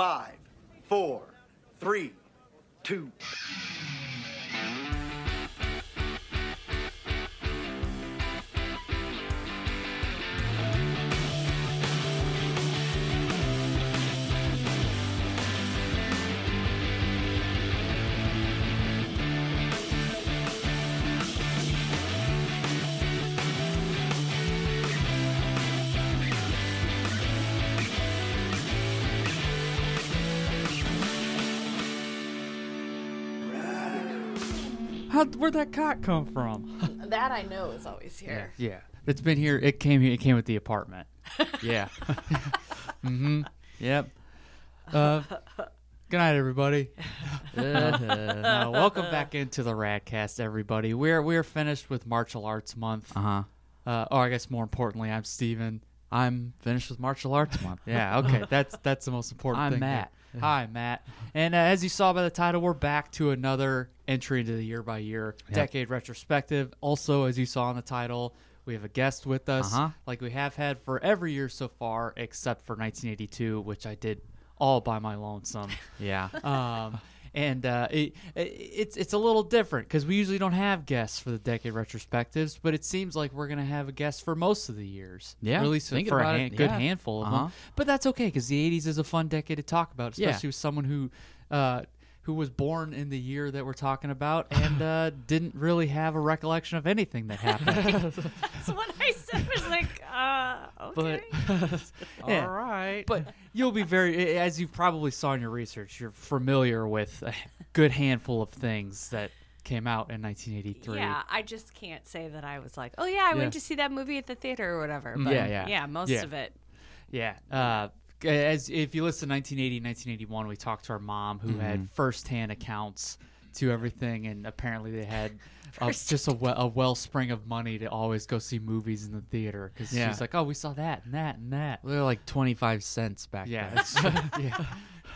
5, 4, 3, 2. Where'd that cock come from? That I know is always here. Yeah. It's been here. It came here. It came with the apartment. Yeah. Mm-hmm. Yep. Good night, everybody. Welcome back into the Radcast, everybody. We're finished with Martial Arts Month. I guess more importantly, I'm Steven. I'm finished with Martial Arts Month. Yeah, okay. That's the most important I'm thing. Matt. Here. Hi, Matt. And as you saw by the title, we're back to another entry into the year-by-year decade retrospective. Also, as you saw in the title, we have a guest with us, like we have had for every year so far, except for 1982, which I did all by my lonesome. Yeah. And it's a little different because we usually don't have guests for the decade retrospectives, but it seems like we're going to have a guest for most of the years. Yeah, or at least thinking for about a it, good yeah. handful of them. But that's okay because the 80s is a fun decade to talk about, especially with someone who was born in the year that we're talking about and didn't really have a recollection of anything that happened. That's what I said. I was like, okay. Yeah. All right. But you'll be very, as you probably saw in your research, you're familiar with a good handful of things that came out in 1983. Yeah, I just can't say that I was like, oh yeah, I went to see that movie at the theater or whatever. But most of it. Yeah. As if you listen to 1980, 1981, we talked to our mom who had firsthand accounts to everything, and apparently they had just a wellspring of money to always go see movies in the theater because she's like, oh, we saw that and that and that. They're like 25 cents back then. Yeah.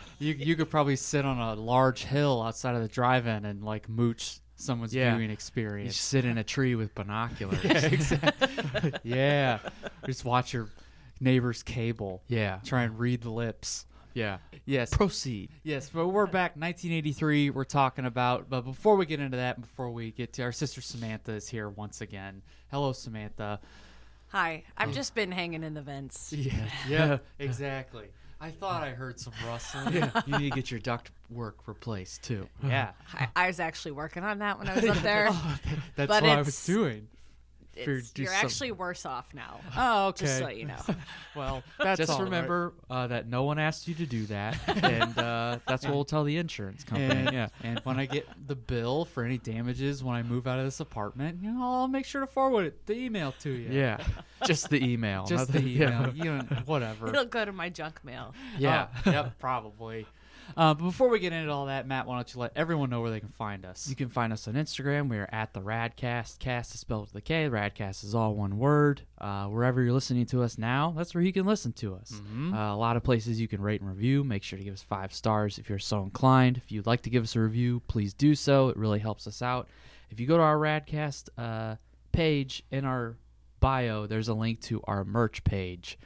You could probably sit on a large hill outside of the drive-in and like mooch someone's viewing experience. You sit in a tree with binoculars. Yeah, exactly. Yeah. Just watch your neighbor's cable. Yeah. Try and read the lips. Yeah. Yes. Proceed. Yes, but we're back 1983 we're talking about. But before we get into that, before we get to our sister Samantha is here once again. Hello, Samantha. Hi. I've just been hanging in the vents. Yeah, exactly. I thought I heard some rustling. Yeah. You need to get your duct work replaced, too. Yeah. I was actually working on that when I was up there. That's But what I was doing. You're actually worse off now. Oh, okay. Just so you know. Well, that's Just all remember that no one asked you to do that, and that's what we'll tell the insurance company. And when I get the bill for any damages when I move out of this apartment, I'll make sure to forward the email to you. Yeah. Just the email. Just the email. Whatever. It'll go to my junk mail. Yeah. Yep, probably. But before we get into all that, Matt, why don't you let everyone know where they can find us? You can find us on Instagram. We are at the Radcast. Cast is spelled with a K. Radcast is all one word. Wherever you're listening to us now, that's where you can listen to us. A lot of places you can rate and review. Make sure to give us 5 stars if you're so inclined. If you'd like to give us a review, please do so. It really helps us out. If you go to our Radcast page in our bio, there's a link to our merch page.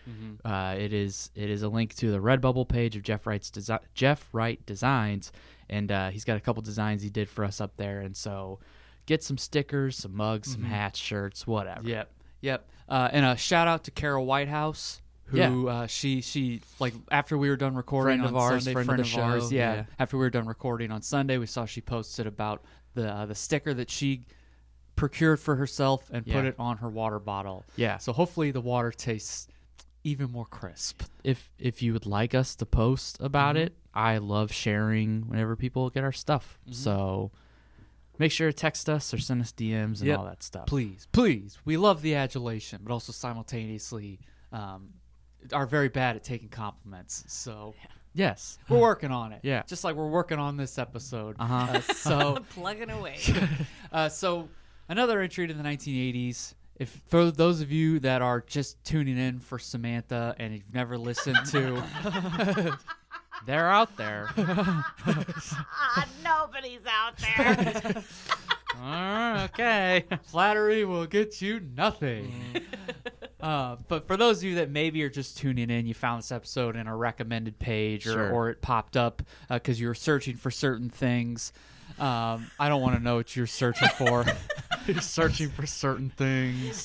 It is a link to the Redbubble page of Jeff Wright Designs, and he's got a couple designs he did for us up there. And so, get some stickers, some mugs, some hats, shirts, whatever. Yep. And a shout out to Carol Whitehouse, who she like after we were done recording Friend on of ours, Sunday, friend of the ours. show, yeah. After we were done recording on Sunday, we saw she posted about the sticker that she procured for herself and put it on her water bottle. Yeah. So hopefully the water tastes even more crisp. If you would like us to post about it, I love sharing whenever people get our stuff. So make sure to text us or send us DMs and all that stuff. Please. We love the adulation, but also simultaneously are very bad at taking compliments. So Yes. we're working on it. Yeah. Just like we're working on this episode. So plugging away. So another entry to the 1980s. If for those of you that are just tuning in for Samantha and you've never listened to, they're out there. Nobody's out there. okay, flattery will get you nothing. But for those of you that maybe are just tuning in, you found this episode in a recommended page or it popped up because you were searching for certain things. I don't want to know what you're searching for. You're searching for certain things.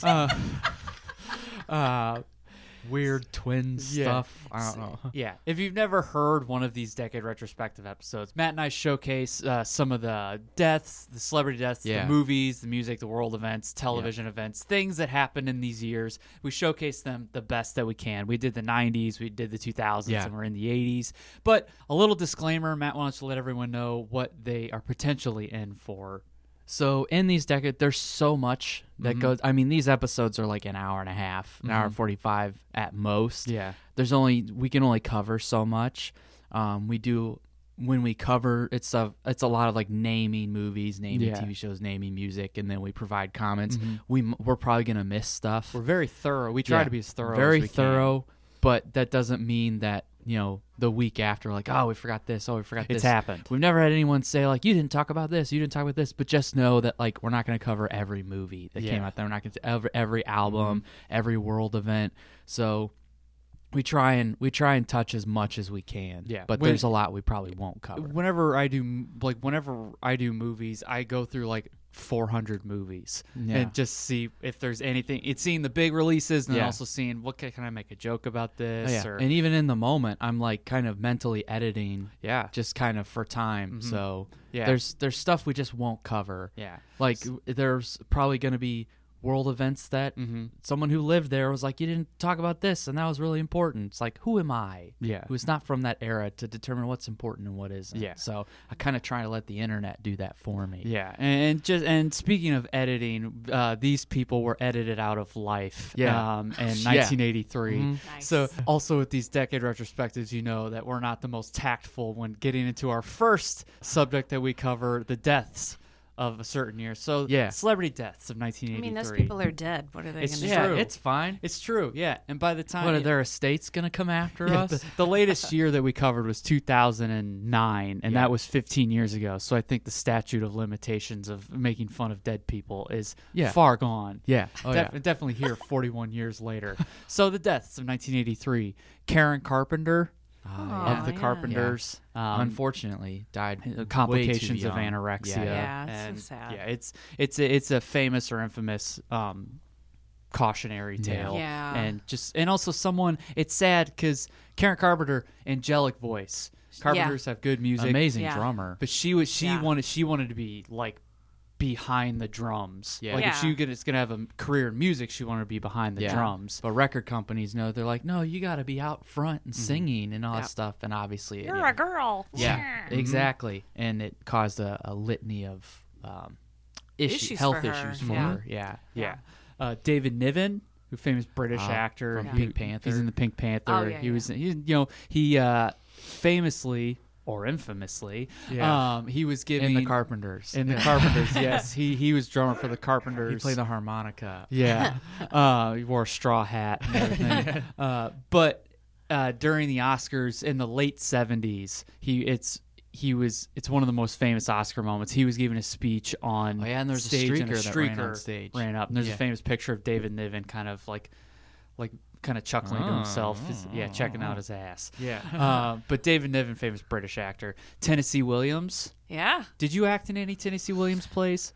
Weird twin stuff. I don't know. Yeah. If you've never heard one of these decade retrospective episodes, Matt and I showcase some of the deaths, the celebrity deaths, the movies, the music, the world events, television events, things that happened in these years. We showcase them the best that we can. We did the 90s, we did the 2000s, and we're in the 80s. But a little disclaimer, Matt wants to let everyone know what they are potentially in for. So in these decades, there's so much that goes. I mean, these episodes are like an hour and a half, an hour and 45 at most. Yeah. We can only cover so much. When we cover, it's a lot of like naming movies, naming TV shows, naming music, and then we provide comments. We're probably gonna miss stuff. We're very thorough. We try to be as thorough very as we thorough, can. But that doesn't mean that, the week after, like, oh, we forgot this. Oh, we forgot this. It's happened. We've never had anyone say, like, you didn't talk about this. You didn't talk about this. But just know that, like, we're not going to cover every movie that came out there. We're not going to every album, every world event. So we try and touch as much as we can. Yeah. But there's a lot we probably won't cover. Whenever I do movies, I go through like 400 movies and just see if there's anything. It's seeing the big releases and then also seeing what can I make a joke about this. And even in the moment, I'm like kind of mentally editing. Just kind of for time. So there's stuff we just won't cover. Like there's probably going to be world events that someone who lived there was like, you didn't talk about this, and that was really important. It's like, who am I? Who's not from that era to determine what's important and what isn't. So I kind of try to let the internet do that for me. And speaking of editing, these people were edited out of life in 1983. Nice. So also with these decade retrospectives, that we're not the most tactful when getting into our first subject that we cover, the deaths of a certain year. So celebrity deaths of 1983. I mean, those people are dead. What are they going to do? Yeah, it's fine. It's true, And by the time... What, are their estates going to come after us? The latest year that we covered was 2009, and that was 15 years ago. So I think the statute of limitations of making fun of dead people is far gone. Definitely here 41 years later. So the deaths of 1983. Karen Carpenter... of the Carpenters, unfortunately died complications of anorexia. It's so sad. It's a famous or infamous cautionary tale. And also someone. It's sad because Karen Carpenter, angelic voice. Carpenters have good music, amazing drummer, but she wanted to be like behind the drums. If she was gonna have a career in music, she wanted to be behind the drums. But record companies know, they're like, no, you got to be out front and singing and all that stuff. And obviously, you're a girl. Exactly. And it caused a litany of health issues for her. David Niven, who famous British actor from Pink Panther. He's in the Pink Panther. He famously or infamously, he was giving... In the Carpenters. Yes. He was drummer for the Carpenters. He played the harmonica. He wore a straw hat and everything. But during the Oscars in the late 70s, it's one of the most famous Oscar moments. He was giving a speech on and there's stage, a streaker and a streaker that ran on stage. Ran up. And there's a famous picture of David Niven kind of chuckling to himself, checking out his ass. But David Niven, famous British actor. Tennessee Williams. Yeah. Did you act in any Tennessee Williams plays?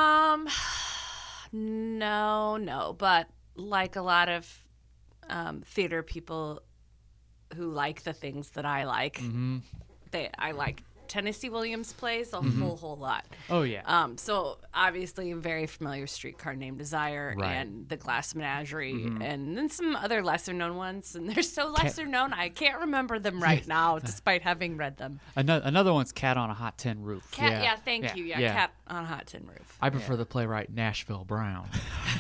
No, but like a lot of theater people who like the things that I like, I like Tennessee Williams plays a whole lot. Oh yeah. So obviously I'm very familiar with Streetcar Named Desire and The Glass Menagerie, and then some other lesser known ones, and they're so lesser known I can't remember them right now, despite having read them. Another one's Cat on a Hot Tin Roof. Thank you. Cat on a Hot Tin Roof. I prefer the playwright Nashville Brown.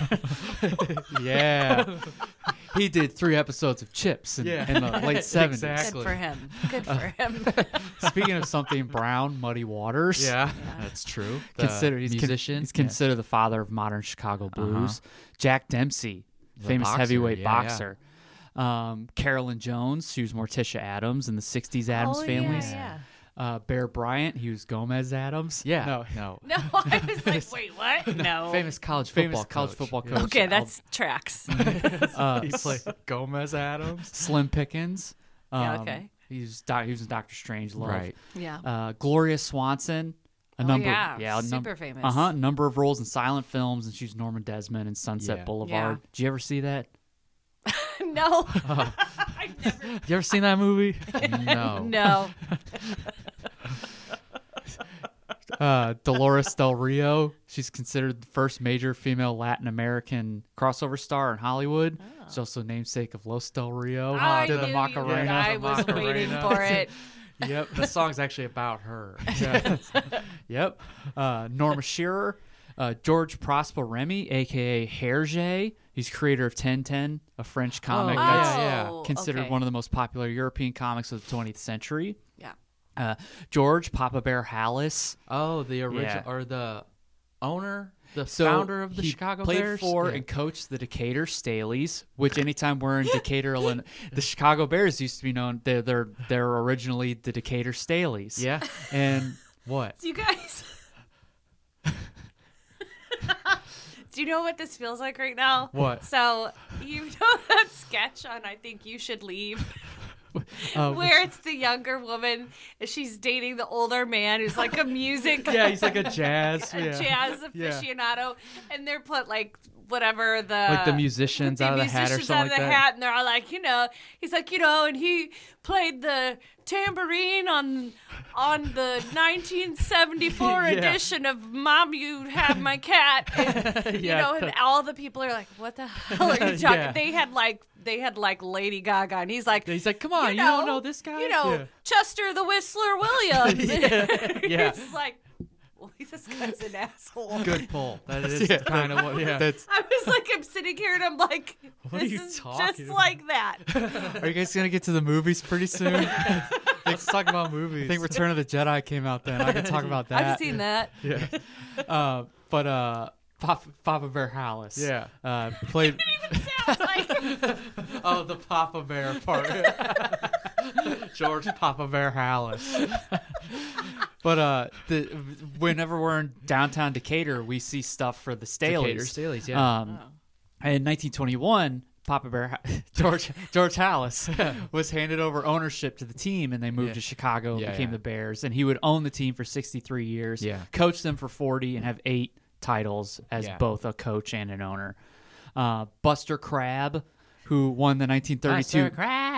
He did 3 episodes of Chips in the late 70s. Exactly. Good for him. Speaking of something brown, Muddy Waters. That's true. He's musician. He's considered the father of modern Chicago blues. Jack Dempsey, famous heavyweight boxer. Carolyn Jones, she was Morticia Addams in the 60s Addams Family. Bear Bryant, he was Gomez Adams. Yeah. No. No, I was like, wait, what? No. Famous college football coach. Okay, that's tracks. He played Gomez Adams. Slim Pickens. Yeah, okay. He was in Doctor Strangelove. Right. Yeah. Gloria Swanson. Super famous. A number of roles in silent films, and she's Norma Desmond in Sunset Yeah. Boulevard. Yeah. Did you ever see that? No. I never. You ever seen that movie? No. No. Dolores Del Rio. She's considered the first major female Latin American crossover star in Hollywood. She's also namesake of Los Del Rio. I Did the knew Macarena. you- I was waiting for it. Yep. The song's actually about her. Yep. Norma Shearer. George Prosper Remy, a.k.a. Hergé. He's creator of 1010, a French comic Oh, that's yeah. considered Okay. one of the most popular European comics of the 20th century. Yeah. George Papa Bear Hallis. Oh, the original Yeah. or the owner, the So founder of the he Chicago played Bears. for Yeah. and coached the Decatur Staleys, which anytime we're in Decatur, Illinois, the Chicago Bears used to be known. They're originally the Decatur Staleys. Yeah. And What? You guys. Do you know what this feels like right now? What? So, you know that sketch on I Think You Should Leave? Where it's the younger woman, and she's dating the older man who's like a music yeah, he's like a jazz, a jazz aficionado, and they're put like whatever the musicians out of the hat or musicians something out of like the that. hat, and they're all like, he's like, and he played the tambourine on the 1974 edition of Mom, You Have My Cat, and, and all the people are like, what the hell are you talking? Yeah. They had like Lady Gaga, and he's like, come on, you don't know this guy? Yeah. Chester the Whistler Williams. Yeah. It's like, well, this guy's an asshole. Good pull. That is kind of what. Yeah. That's. I was like, I'm sitting here and I'm like, What are this you is talking just about? like that. Are you guys gonna get to the movies pretty soon? Let's talk about movies. I think Return of the Jedi came out then. I can talk about that. I've seen that. Yeah. But Papa Bear Hallis. Yeah. Played. It sounds like Oh, the Papa Bear part. George Papa Bear Hallis. But whenever we're in downtown Decatur, we see stuff for the Staleys. Decatur Staleys, yeah. In 1921, Papa Bear George Hallis was handed over ownership to the team, and they moved to Chicago and became the Bears. And he would own the team for 63 years, coach them for 40, and have 8 titles as both a coach and an owner. Buster Crabbe, who won the 1932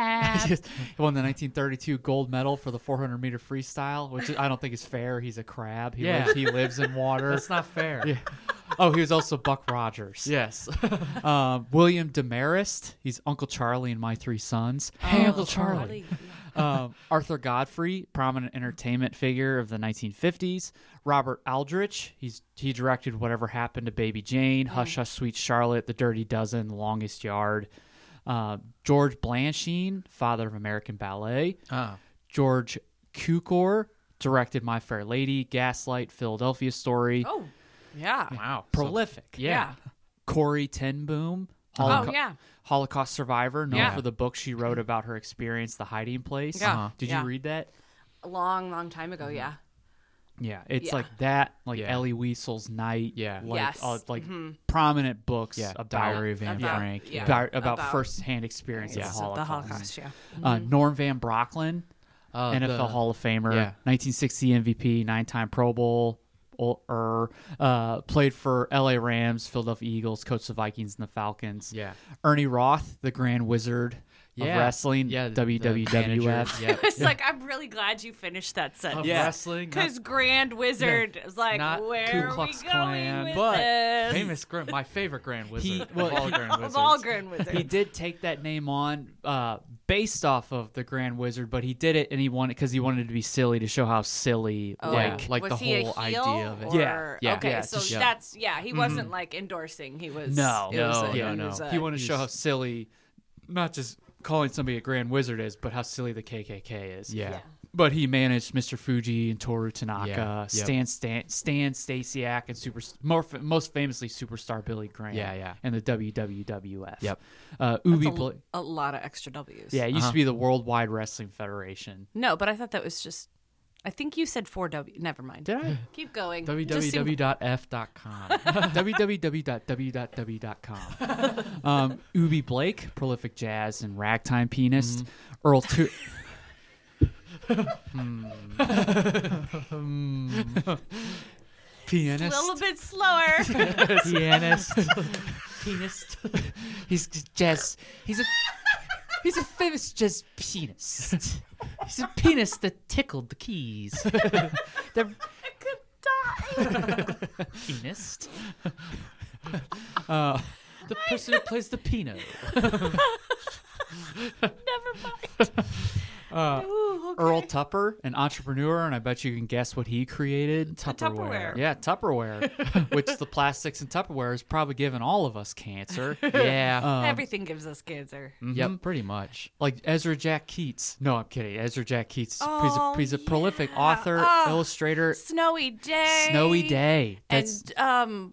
won the 1932 gold medal for the 400-meter freestyle, which I don't think is fair. He's a crab. He lives in water. That's not fair. Yeah. Oh, he was also Buck Rogers. Yes. William Demarest. He's Uncle Charlie in My Three Sons. Hey, Uncle Charlie. Arthur Godfrey, prominent entertainment figure of the 1950s. Robert Aldrich, he directed Whatever Happened to Baby Jane, Hush Hush Sweet Charlotte, The Dirty Dozen, The Longest Yard. George Blanchine, father of American Ballet. George Cukor directed My Fair Lady, Gaslight, Philadelphia Story. Oh, yeah. Wow. Prolific. Yeah. Corey Ten Boom, Holocaust survivor, known for the book she wrote about her experience, The Hiding Place. Yeah. Did you read that? A long, long time ago, yeah. Yeah, it's Yeah. like that, like Elie Wiesel's Night. Yeah. like, Yes. prominent books about Diary of Anne Frank. about first-hand experience of the The Holocaust. Holocaust, yeah. Norm Van Brocklin, NFL Hall of Famer, 1960 MVP, 9-time Pro Bowl. Played for LA Rams, Philadelphia Eagles, coached the Vikings and the Falcons. Yeah. Ernie Roth, the Grand Wizard of wrestling, WWF. It was like, I'm really glad you finished that sentence. Wrestling. Because Grand Wizard is like, not where Ku are we Klux going Klan, with but this? My favorite Grand Wizard well, of all Grand Wizards. Of all Grand Wizards. He did take that name on based off of the Grand Wizard, but he did it and he wanted because he wanted to be silly to show how silly like was the he whole a heel, idea of it. or- Yeah. Okay, Yeah, so just- that's he wasn't like endorsing. He was No. it was No, a- no. it was a- he wanted to show how silly, not just calling somebody a Grand Wizard is, but how silly the KKK is. Yeah. But he managed Mr. Fuji and Toru Tanaka, Yeah. Stan Stasiak, and most famously Superstar Billy Graham. Yeah. And the WWF. Yep. Ubi a lot of extra W's. Yeah, it used to be the Worldwide Wrestling Federation. No, but I thought that was just I think you said 4W. Never mind. Did I? Keep going. www.f.com. www.w.w.com. Ubi Blake, prolific jazz and ragtime pianist. Earl pianist. A little bit slower. Pianist. Pianist. He's jazz. He's a famous jazz pianist. He's a pianist that tickled the keys. I could die. Pianist. The person who plays the piano. Never mind. Ooh, okay. Earl Tupper, an entrepreneur, and I bet you can guess what he created. Tupperware. Yeah, Tupperware, which the plastics in Tupperware has probably given all of us cancer. Yeah. Everything gives us cancer. Yep, pretty much. Like Ezra Jack Keats. No, I'm kidding. Ezra Jack Keats. Oh, he's a prolific yeah. author, Oh, illustrator. Snowy Day. Snowy Day. That's And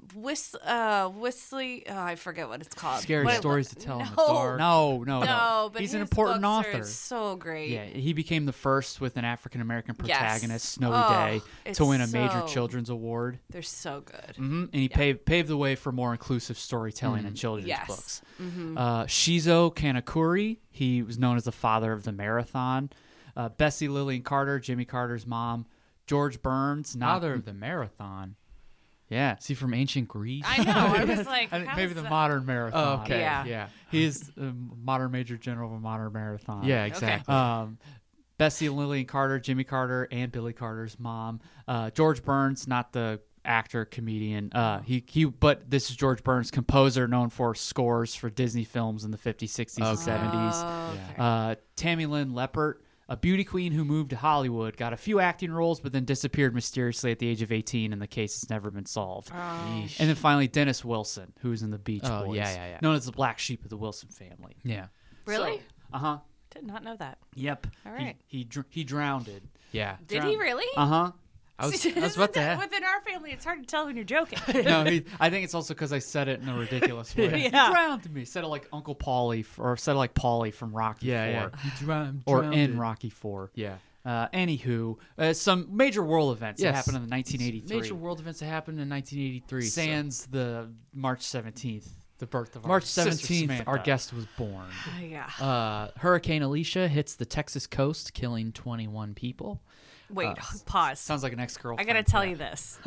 Whistly. Oh, I forget what it's called. Scary What- stories to tell in the No. dark. no. No, but He's an his important books author. are so great. Yeah, he became the first with an African American protagonist, Yes. Snowy Oh, Day, it's to win a major so- children's award. They're so good. And he paved the way for more inclusive storytelling in children's Yes. books. Shizo Kanekuri, he was known as the father of the marathon. Bessie Lillian Carter, Jimmy Carter's mom. George Burns, Father of the marathon. Yeah. Is he from ancient Greece? I know. I was like, I think how maybe is the that? modern marathon. Oh, okay. Yeah. He is a modern major general of a modern marathon. Yeah, exactly. Bessie Lillian Carter, Jimmy Carter, and Billy Carter's mom. George Burns, not the actor, comedian. But this is George Burns, composer known for scores for Disney films in the 50s, 60s, and 70s. Oh, okay. Tammy Lynn Leppert, a beauty queen who moved to Hollywood, got a few acting roles, but then disappeared mysteriously at the age of 18, and the case has never been solved. And then finally, Dennis Wilson, who was in the Beach Oh, Boys, yeah. known as the black sheep of the Wilson family. Yeah. Really? Uh-huh. Did not know that. Yep. All right. He drowned. Yeah. Did he really? Uh-huh. I was about to ask. Within our family, it's hard to tell when you're joking. No, I think it's also because I said it in a ridiculous way. He Yeah. drowned me. Said it like Uncle Paulie, or said it like Paulie from Rocky Yeah, IV. He drowned. Or in Rocky IV. Yeah. Anywho, some major world events that Yes. happened in 1983. Major world events that happened in 1983. so- Sans the March 17th, the birth of March our sister 17th, Samantha. our guest was born. Yeah. Hurricane Alicia hits the Texas coast, killing 21 people. Wait, pause. Sounds like an ex-girlfriend. I gotta tell you this.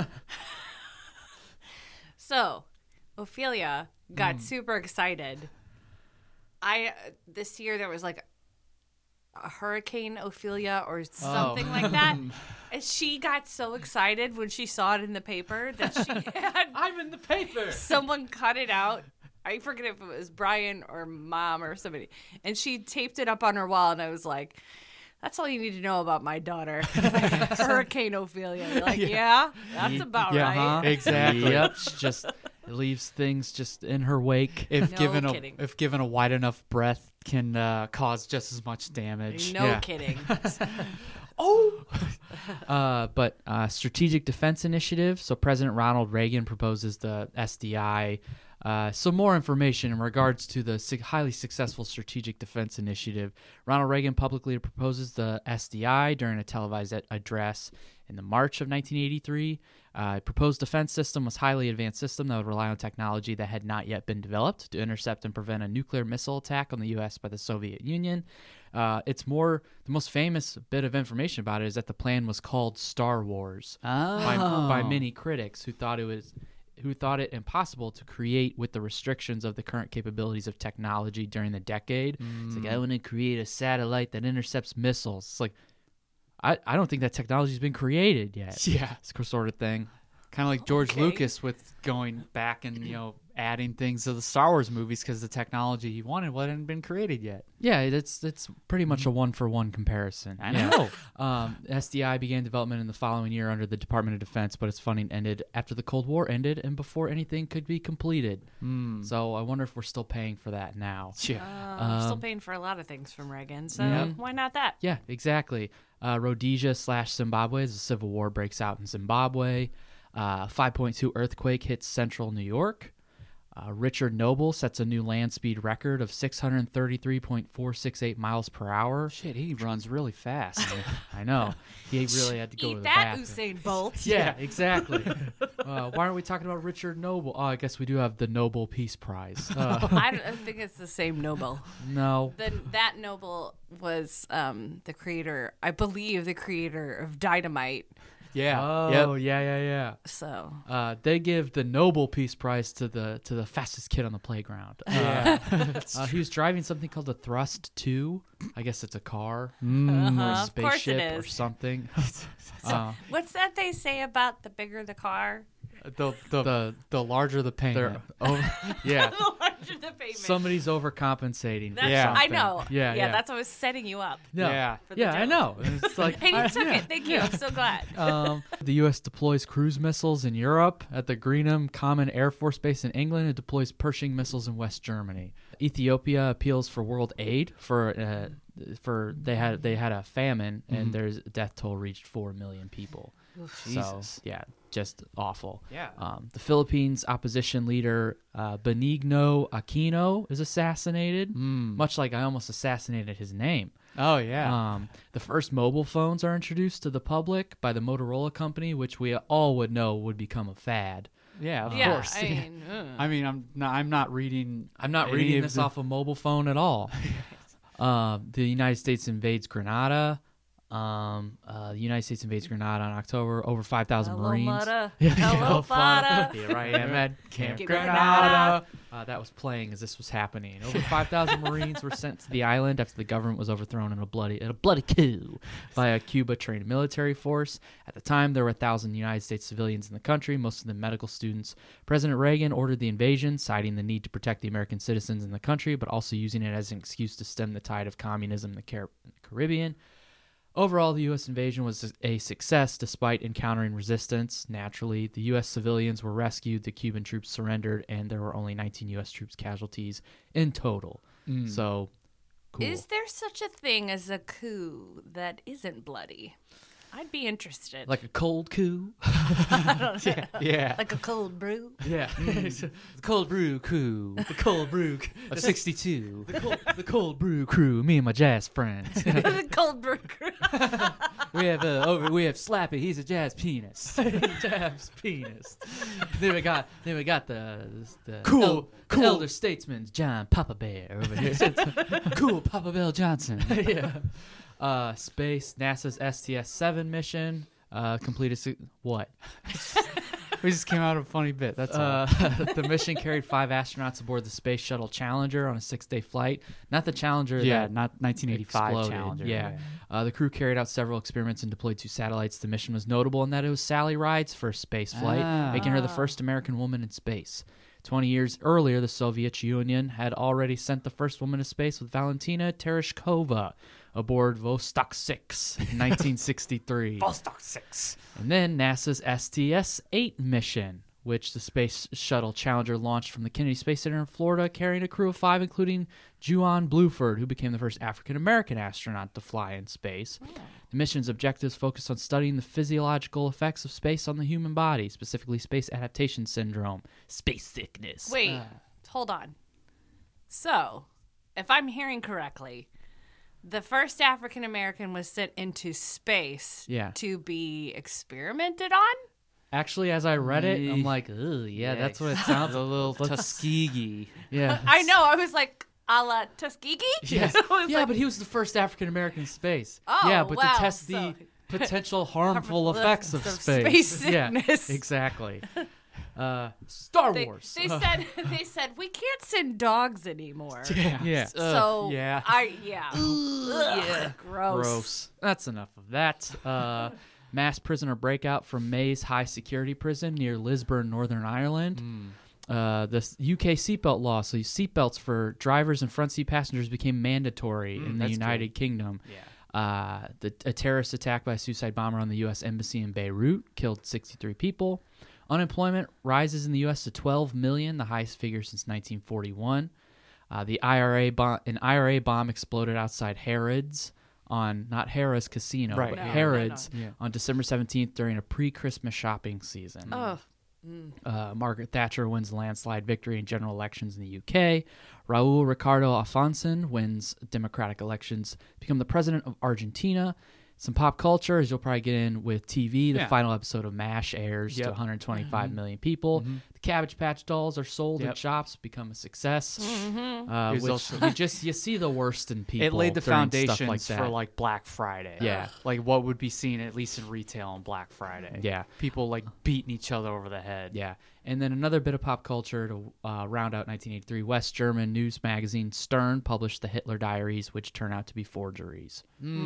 So, Ophelia got super excited. This year there was like a Hurricane Ophelia or something like that. And she got so excited when she saw it in the paper that she had I'm in the paper. someone cut it out. I forget if it was Brian or Mom or somebody. And she taped it up on her wall, and I was like, that's all you need to know about my daughter. Hurricane Ophelia. You're like, yeah, that's about right. Exactly. Yep. She just leaves things just in her wake. If No kidding. given a wide enough breath, can cause just as much damage. No Yeah. kidding. But Strategic Defense Initiative. So President Ronald Reagan proposes the SDI. Some more information in regards to the highly successful Strategic Defense Initiative. Ronald Reagan publicly proposes the SDI during a televised address in the March of 1983. Proposed defense system was a highly advanced system that would rely on technology that had not yet been developed to intercept and prevent a nuclear missile attack on the U.S. by the Soviet Union. The most famous bit of information about it is that the plan was called Star Wars by many critics who thought it impossible to create with the restrictions of the current capabilities of technology during the decade. It's like, I want to create a satellite that intercepts missiles. It's like, I don't think that technology's been created yet. Yeah. Sort of thing. Kind of like George Okay. Lucas with going back and adding things to the Star Wars movies because the technology he wanted hadn't been created yet. Yeah, it's pretty much a one-for-one comparison. I know. SDI began development in the following year under the Department of Defense, but its funding ended after the Cold War ended and before anything could be completed. So I wonder if we're still paying for that now. Yeah. We're still paying for a lot of things from Reagan, so Yeah. why not that? Yeah, exactly. Rhodesia/Zimbabwe as a civil war breaks out in Zimbabwe. 5.2 earthquake hits central New York. Richard Noble sets a new land speed record of 633.468 miles per hour. Shit, he runs really fast. I know. He really had to go to Eat the that, bathroom. Usain Bolt. Yeah, exactly. Why aren't we talking about Richard Noble? Oh, I guess we do have the Nobel Peace Prize. I don't think it's the same Nobel. No. That Nobel was the creator, I believe, the creator of dynamite. Yeah. Oh, yeah. So They give the Nobel Peace Prize to the fastest kid on the playground. He was driving something called the Thrust 2. I guess it's a car or a Of course it spaceship or is. something. What's that they say about the bigger the car? The larger the payment. Yeah. The larger the payment. Somebody's overcompensating. That's, Yeah. I know. Yeah. That's what was setting you up. No. Yeah. For the Yeah, I joke. know. It's like And you took it. Thank you. I'm so glad. The U.S. deploys cruise missiles in Europe at the Greenham Common Air Force Base in England. It deploys Pershing missiles in West Germany. Ethiopia appeals for world aid for they had a famine and their death toll reached 4 million people. Jesus. So yeah, just awful. Yeah. The Philippines opposition leader Benigno Aquino is assassinated, much like I almost assassinated his name. Oh, yeah. The first mobile phones are introduced to the public by the Motorola company, which we all would know would become a fad. Yeah, of Yeah, course. I mean, I'm not reading. I'm not any reading of this the- off a mobile phone at all. The United States invades Grenada. The United States invades Grenada in October. Over 5,000 hello, Marines. Mata. Yeah, Hello, Fada. Here I am at Camp Camp Grenada. That was playing as this was happening. Over 5,000 Marines were sent to the island after the government was overthrown in a bloody coup by a Cuba-trained military force. At the time, there were 1,000 United States civilians in the country, most of them medical students. President Reagan ordered the invasion, citing the need to protect the American citizens in the country, but also using it as an excuse to stem the tide of communism in the Caribbean. Overall, the U.S. invasion was a success despite encountering resistance. Naturally, the U.S. civilians were rescued, the Cuban troops surrendered, and there were only 19 U.S. troops casualties in total. So, cool. Is there such a thing as a coup that isn't bloody? I'd be interested. Like a cold coup? Yeah. Like a cold brew? Yeah. The cold brew coup. The cold brew of 62. The cold brew crew, me and my jazz friends. The cold brew. We have Slappy. He's a jazz pianist. Jazz pianist. Then we got the Cool elder statesman John Papa Bear over here. Cool, Papa Bill Johnson. Yeah. Space NASA's STS-7 mission completed. What? We just came out of a funny bit. That's all. The mission carried 5 astronauts aboard the Space Shuttle Challenger on a 6-day flight. Not the Challenger. Yeah, that not 1985 exploded. Challenger. Yeah. The crew carried out several experiments and deployed 2 satellites. The mission was notable in that it was Sally Ride's first space flight, making her the first American woman in space. 20 years earlier, the Soviet Union had already sent the first woman to space with Valentina Tereshkova aboard Vostok 6 in 1963. Vostok 6. And then NASA's STS-8 mission, which the Space Shuttle Challenger launched from the Kennedy Space Center in Florida, carrying a crew of 5, including Juan Bluford, who became the first African-American astronaut to fly in space. The mission's objectives focused on studying the physiological effects of space on the human body, specifically space adaptation syndrome, space sickness. Wait, hold on. So, if I'm hearing correctly, the first African American was sent into space to be experimented on? Actually, as I read it, I'm like, ugh, yeah, that's what it sounds A little Tuskegee. Yeah. I know. I was like, a la Tuskegee? Yes. I was Yeah, like, but he was the first African American in space. Oh, yeah, but wow, to test so- the potential harmful Harmful effects of effects space. of space sickness. Yeah, exactly. Star they, Wars. they said we can't send dogs anymore. Yeah. So yeah. Ugh, Yeah. gross. That's enough of that. Mass prisoner breakout from Mays High Security Prison near Lisburn, Northern Ireland. The UK seatbelt law, so seatbelts for drivers and front seat passengers became mandatory in the that's United Kingdom. A terrorist attack by a suicide bomber on the U.S. Embassy in Beirut killed 63 people. Unemployment rises in the U.S. to 12 million, the highest figure since 1941. An IRA bomb exploded outside Harrods not Harrah's Casino, Right. but No, Harrods no. Yeah. on December 17th during a pre-Christmas shopping season. Oh, Margaret Thatcher wins a landslide victory in general elections in the UK. Raul Ricardo Alfonso wins democratic elections, become the president of Argentina. Some pop culture, as you'll probably get in with TV. The final episode of MASH airs to 125 million people. The Cabbage Patch Dolls are sold in shops, become a success. Which you see the worst in people. It laid the during stuff foundations like that. for like Black Friday. Yeah. Like what would be seen at least in retail on Black Friday. Yeah. People like beating each other over the head. Yeah. And then another bit of pop culture to round out 1983. West German news magazine Stern published the Hitler Diaries, which turned out to be forgeries.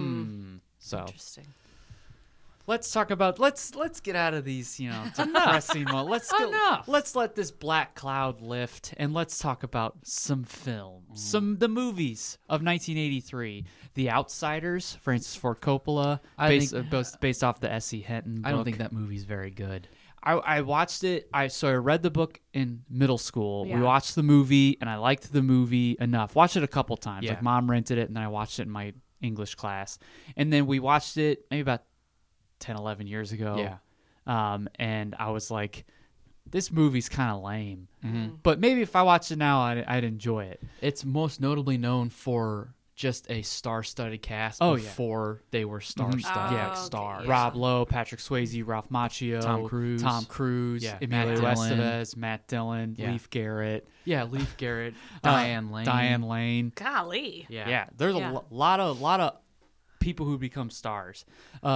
So Interesting. Let's talk about let's get out of these, depressing moments. Let's let this black cloud lift and let's talk about some films. The movies of 1983. The Outsiders, Francis Ford Coppola, based off the S.E. Hinton book. I don't think that movie's very good. I watched it. I read the book in middle school. Yeah. We watched the movie, and I liked the movie enough. Watched it a couple times. Yeah. Like Mom rented it, and then I watched it in my English class. And then we watched it maybe about 10, 11 years ago. Yeah. And I was like, this movie's kind of lame. But maybe if I watched it now, I'd enjoy it. It's most notably known for just a star-studded cast before they were star-studded. Oh, okay, stars. yeah. Rob Lowe, Patrick Swayze, Ralph Macchio, Tom Cruise, Emilio Matt Dillon. Estevez, Matt Dillon, Yeah. Leif Garrett, Leif Garrett, Diane Lane. Golly. Yeah, there's Yeah. a lot of people who become stars.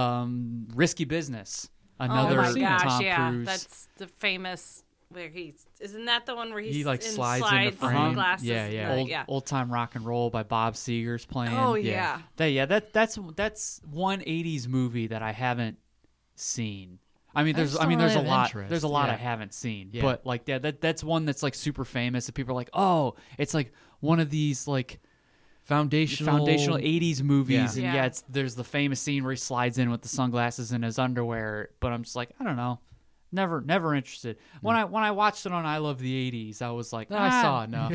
Risky Business, another Oh my gosh, Tom yeah. Cruise. That's the famous isn't that the one where He, like, slides into slides frame. glasses? Yeah, and yeah. the- Old time rock and roll by Bob Seger's playing. Oh, yeah. That's one 80s movie that I haven't seen. I mean, there's still a really lot. have interest, There's a lot I yeah. haven't seen, Yeah. but like that's one that's like super famous, and people are like, oh, it's like one of these like foundational 80s movies, Yeah. and Yeah. there's the famous scene where he slides in with the sunglasses in his underwear. But I'm just like, I don't know. Never interested. When I watched it on I Love the 80s, I was like, I saw enough.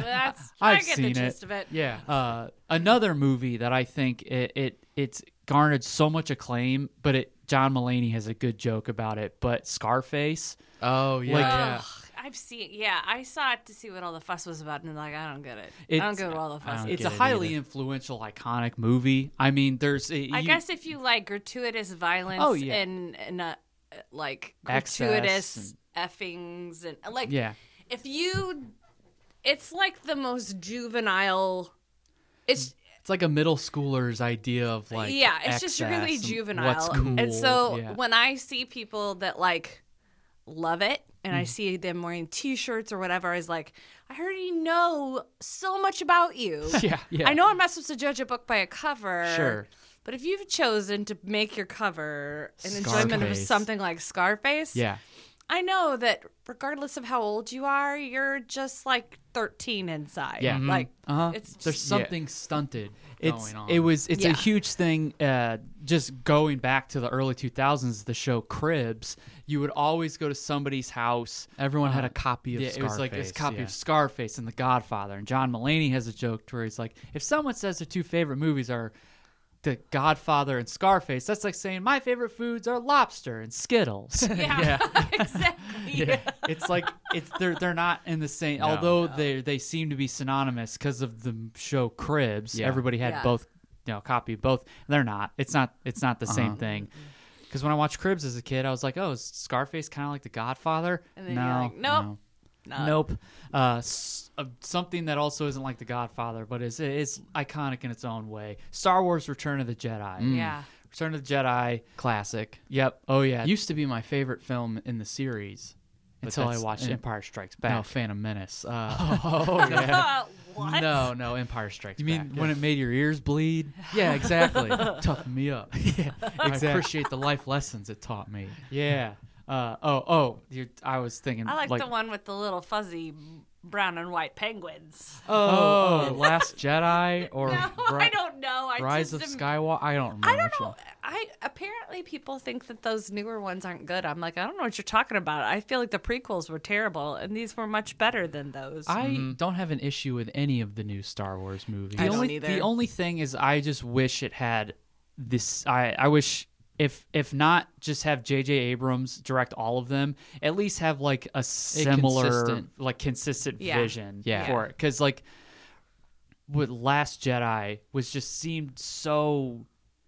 I I've get seen the it. gist of it. Yeah. Another movie that I think it's garnered so much acclaim, but John Mulaney has a good joke about it. But Scarface. Oh, yeah. Like, Ugh, I've seen. Yeah, I saw it to see what all the fuss was about, and like, I don't get it. I don't get what all the fuss. don't is. It's a get it highly either. influential, iconic movie. I mean, I guess if you like gratuitous violence Oh, yeah. and like Excess gratuitous effings and like if you, it's like the most juvenile. It's like a middle schooler's idea of like yeah, it's just really excess and juvenile. What's cool? And so yeah. when I see people that like love it and I see them wearing t-shirts or whatever, I was like, I already know so much about you. yeah. I know I'm not supposed to judge a book by a cover. Sure. But if you've chosen to make your cover an enjoyment of Scarface. something like Scarface, Yeah. I know that regardless of how old you are, you're just like 13 inside. Yeah. Like it's There's just, something stunted going on. It's Yeah. a huge thing. Just going back to the early 2000s, the show Cribs, you would always go to somebody's house. Everyone had a copy of Yeah, Scarface. it was like this copy yeah. of Scarface and The Godfather. And John Mulaney has a joke where he's like, if someone says their two favorite movies are The Godfather and Scarface, that's like saying my favorite foods are lobster and Skittles. yeah, exactly. It's like they're not in the same. No. Although they seem to be synonymous because of the show Cribs. Yeah. Everybody had Yeah. both, copy of both. They're not. It's not the same thing. Because when I watched Cribs as a kid, I was like, oh, is Scarface kind of like The Godfather? And then no, you're like, nope. no. Nope. Something that also isn't like The Godfather, but is iconic in its own way. Star Wars: Return of the Jedi. Yeah. Return of the Jedi. Classic. Yep. Oh yeah. Used to be my favorite film in the series. but Until I that's- watched and- Empire Strikes Back. No, Phantom Menace. Oh yeah. What? No, Empire Strikes You Back. mean when it made your ears bleed? Yeah, exactly. Toughen me up. Yeah, I appreciate the life lessons it taught me. Yeah. I was thinking. I like the one with the little fuzzy brown and white penguins. Oh, Last Jedi or No, I don't know. I Rise just of am- Skywalker. I don't remember. I don't which know. one. Apparently people think that those newer ones aren't good. I'm like, I don't know what you're talking about. I feel like the prequels were terrible, and these were much better than those. I don't have an issue with any of the new Star Wars movies. I don't The either. only thing is, I just wish it had this. I wish if not just have J.J. Abrams direct all of them, at least have like a similar, consistent vision for it. Because like with Last Jedi seemed so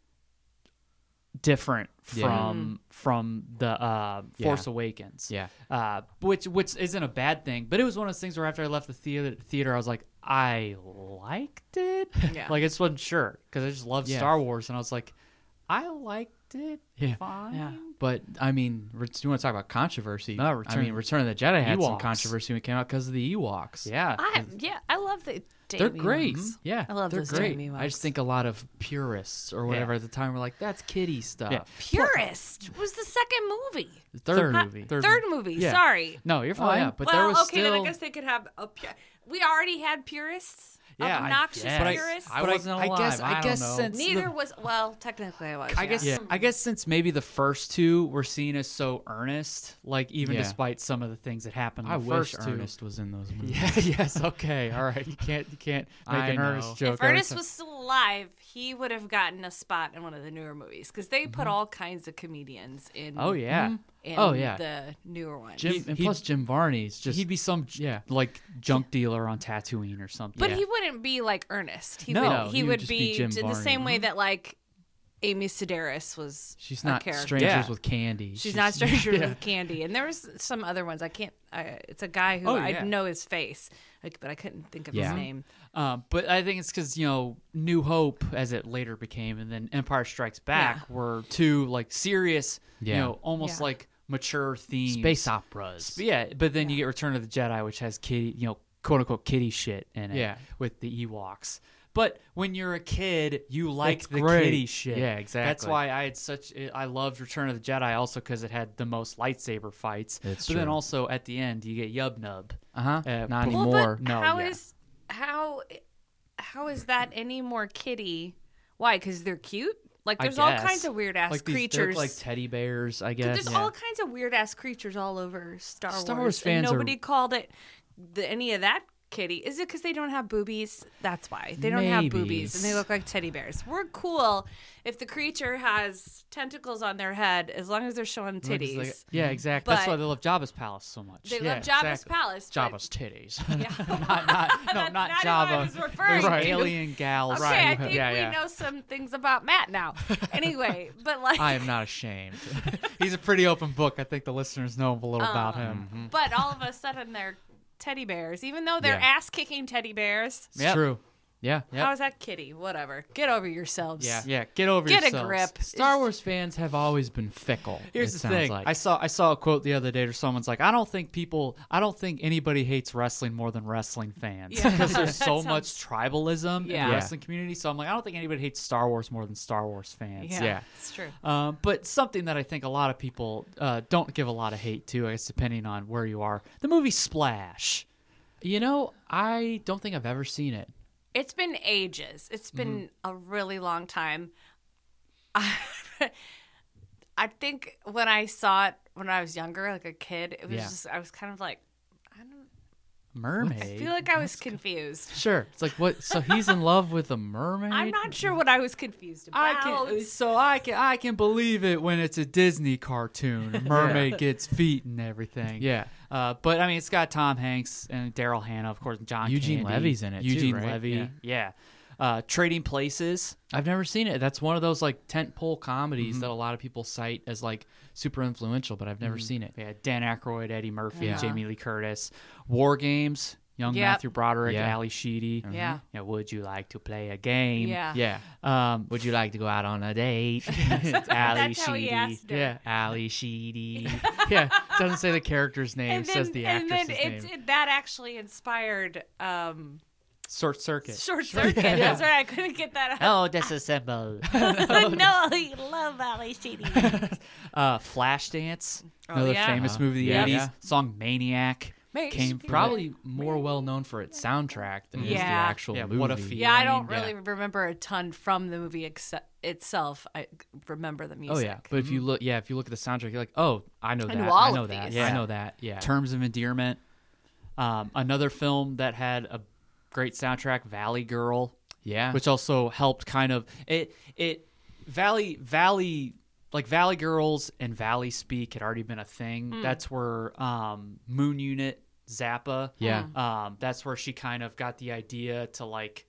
different from the Force Awakens. Yeah. Which isn't a bad thing, but it was one of those things where after I left the theater, I was like, I liked it. Yeah. Like I just wasn't sure because I just loved Star Wars, and I was like, I liked it. Fine. Yeah. But I mean, do you want to talk about controversy? No, Return of the Jedi had some Ewoks. controversy when it came out because of the Ewoks. Yeah. I love the They're Jamie great. ones. Yeah, I love they're those great. Jamie I just ones. think a lot of purists or whatever at the time were like, "That's kiddie stuff." Yeah. Purist was the second movie. Third Not- movie. Third movie. Yeah. Sorry. No, you're Oh fine. yeah, but well, there was okay, still. then I guess they could have a we already had purists. Yeah, Obnoxious guess. purists. I wasn't alive. I don't know. since Neither was technically I was. I guess since maybe the first two were seen as so earnest, like even Yeah. despite some of the things that happened in I the wish first two. Ernest was in those movies. Yeah, yes, okay, all right. You can't make I an know. Ernest joke. If every Ernest time. was still alive, he would have gotten a spot in one of the newer movies because they put all kinds of comedians in. Oh yeah. in Oh, yeah. the newer ones. And plus Jim Varney's just. He'd be some like junk dealer on Tatooine or something. But he wouldn't be like Ernest. He No, would, he would would just be, be Jim in the Varney. same way that like Amy Sedaris was. she's a not character. strangers Yeah. with candy. She's not Strangers with Candy, and there was some other ones. I can't. It's a guy who Oh, I yeah. know his face, but I couldn't think of Yeah. his name. But I think it's because New Hope, as it later became, and then Empire Strikes Back Yeah. were two like serious, almost Yeah. like mature themes. Space operas. Yeah, but then you get Return of the Jedi, which has kitty, quote unquote kitty shit in it. Yeah. With the Ewoks. But when you're a kid, you like It's the great. kitty shit. Yeah, exactly. That's why I loved Return of the Jedi also because it had the most lightsaber fights. That's but then true. also at the end you get Yub Nub. Not well, anymore. But No, how yeah. is how is that any more kitty? Why? Because they're cute. Like there's all guess. kinds of weird ass like these, they're creatures. like teddy bears, I guess. There's all kinds of weird ass creatures all over Star Wars. Star Wars fans and are- nobody called it any of that kitty. Is it because they don't have boobies? That's why they don't have Maybe. boobies and they look like teddy bears. We're cool if the creature has tentacles on their head as long as they're showing titties. Yeah, exactly. That's But- why they love Jabba's palace so much. They Yeah, love Jabba's exactly. palace. but- Jabba's titties. Yeah. not not Jabba. who I was referring They're to. alien gals. Okay, I think Yeah, we yeah. know some things about Matt now. Anyway, but like, I am not ashamed. He's a pretty open book. I think the listeners know a little about him. but all of a sudden they're teddy bears, even though they're Yeah. ass kicking teddy bears. It's Yep. true. Yeah. How is that kitty? Whatever. Get over yourselves. Yeah, get over Get yourselves. a grip. Star Wars fans have always been fickle. Here's it the sounds thing. Like. I saw a quote the other day where someone's like, I don't think anybody hates wrestling more than wrestling fans. Yeah. Because there's That so sounds- much tribalism in Yeah. the wrestling community. So I'm like, I don't think anybody hates Star Wars more than Star Wars fans. Yeah, it's true. But something that I think a lot of people don't give a lot of hate to, I guess, depending on where you are, the movie Splash. I don't think I've ever seen it. It's been ages. It's been a really long time. I think when I saw it when I was younger, like a kid, it was Yeah. just I was kind of like Mermaid. I feel like I was confused. Sure. It's like what? So he's in love with a mermaid? I'm not sure what I was confused about. I can believe it when it's a Disney cartoon. A mermaid gets feet and everything. Yeah. But I mean, it's got Tom Hanks and Daryl Hannah, of course, John Eugene Candy. Levy's in it, too, Eugene right? Levy, yeah. Trading Places. I've never seen it. That's one of those like tentpole comedies that a lot of people cite as like super influential, but I've never seen it. Yeah, Dan Aykroyd, Eddie Murphy, Yeah. Jamie Lee Curtis. War Games. Young Yep. Matthew Broderick, Yeah. Ali Sheedy. Yeah. Would you like to play a game? Yeah. Yeah. Would you like to go out on a date? It's Ali That's how he Sheedy. asked her. Yeah, Ali Sheedy. Yeah, doesn't say the character's name, says the actress's name. That actually inspired Short Circuit. Short Circuit. That's right. I couldn't get that out. Oh, disassemble. No, you love Ali Sheedy. Flashdance. Another yeah. famous movie of the Yeah. 80s. Yeah. Song Maniac. Came from Probably more well known for its soundtrack than it is the Yeah. actual Yeah, movie. What a Feeling. Yeah, I don't Yeah. really remember a ton from the movie itself. I remember the music. Oh yeah, but if you look, if you look at the soundtrack, you're like, oh, I know I that. knew all I know of that. these. Yeah, I Yeah. know that. Yeah. Terms of Endearment. Another film that had a great soundtrack, Valley Girl, Yeah. which also helped kind of Valley like Valley Girls and Valley Speak had already been a thing. That's where Moon Unit Zappa. That's where she kind of got the idea to like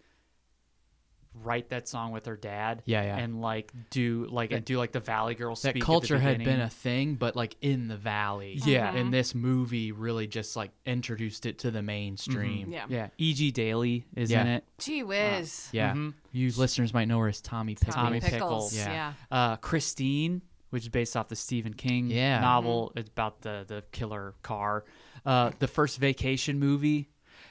write that song with her dad. And like do like the Valley Girls that speak. culture had been a thing, but like in the valley. And this movie really just like introduced it to the mainstream. E.G. Daily is in it. Gee whiz. You listeners might know her as Tommy Pickles. Tommy Pickles. Christine, which is based off the Stephen King novel. It's about the killer car. The first Vacation movie.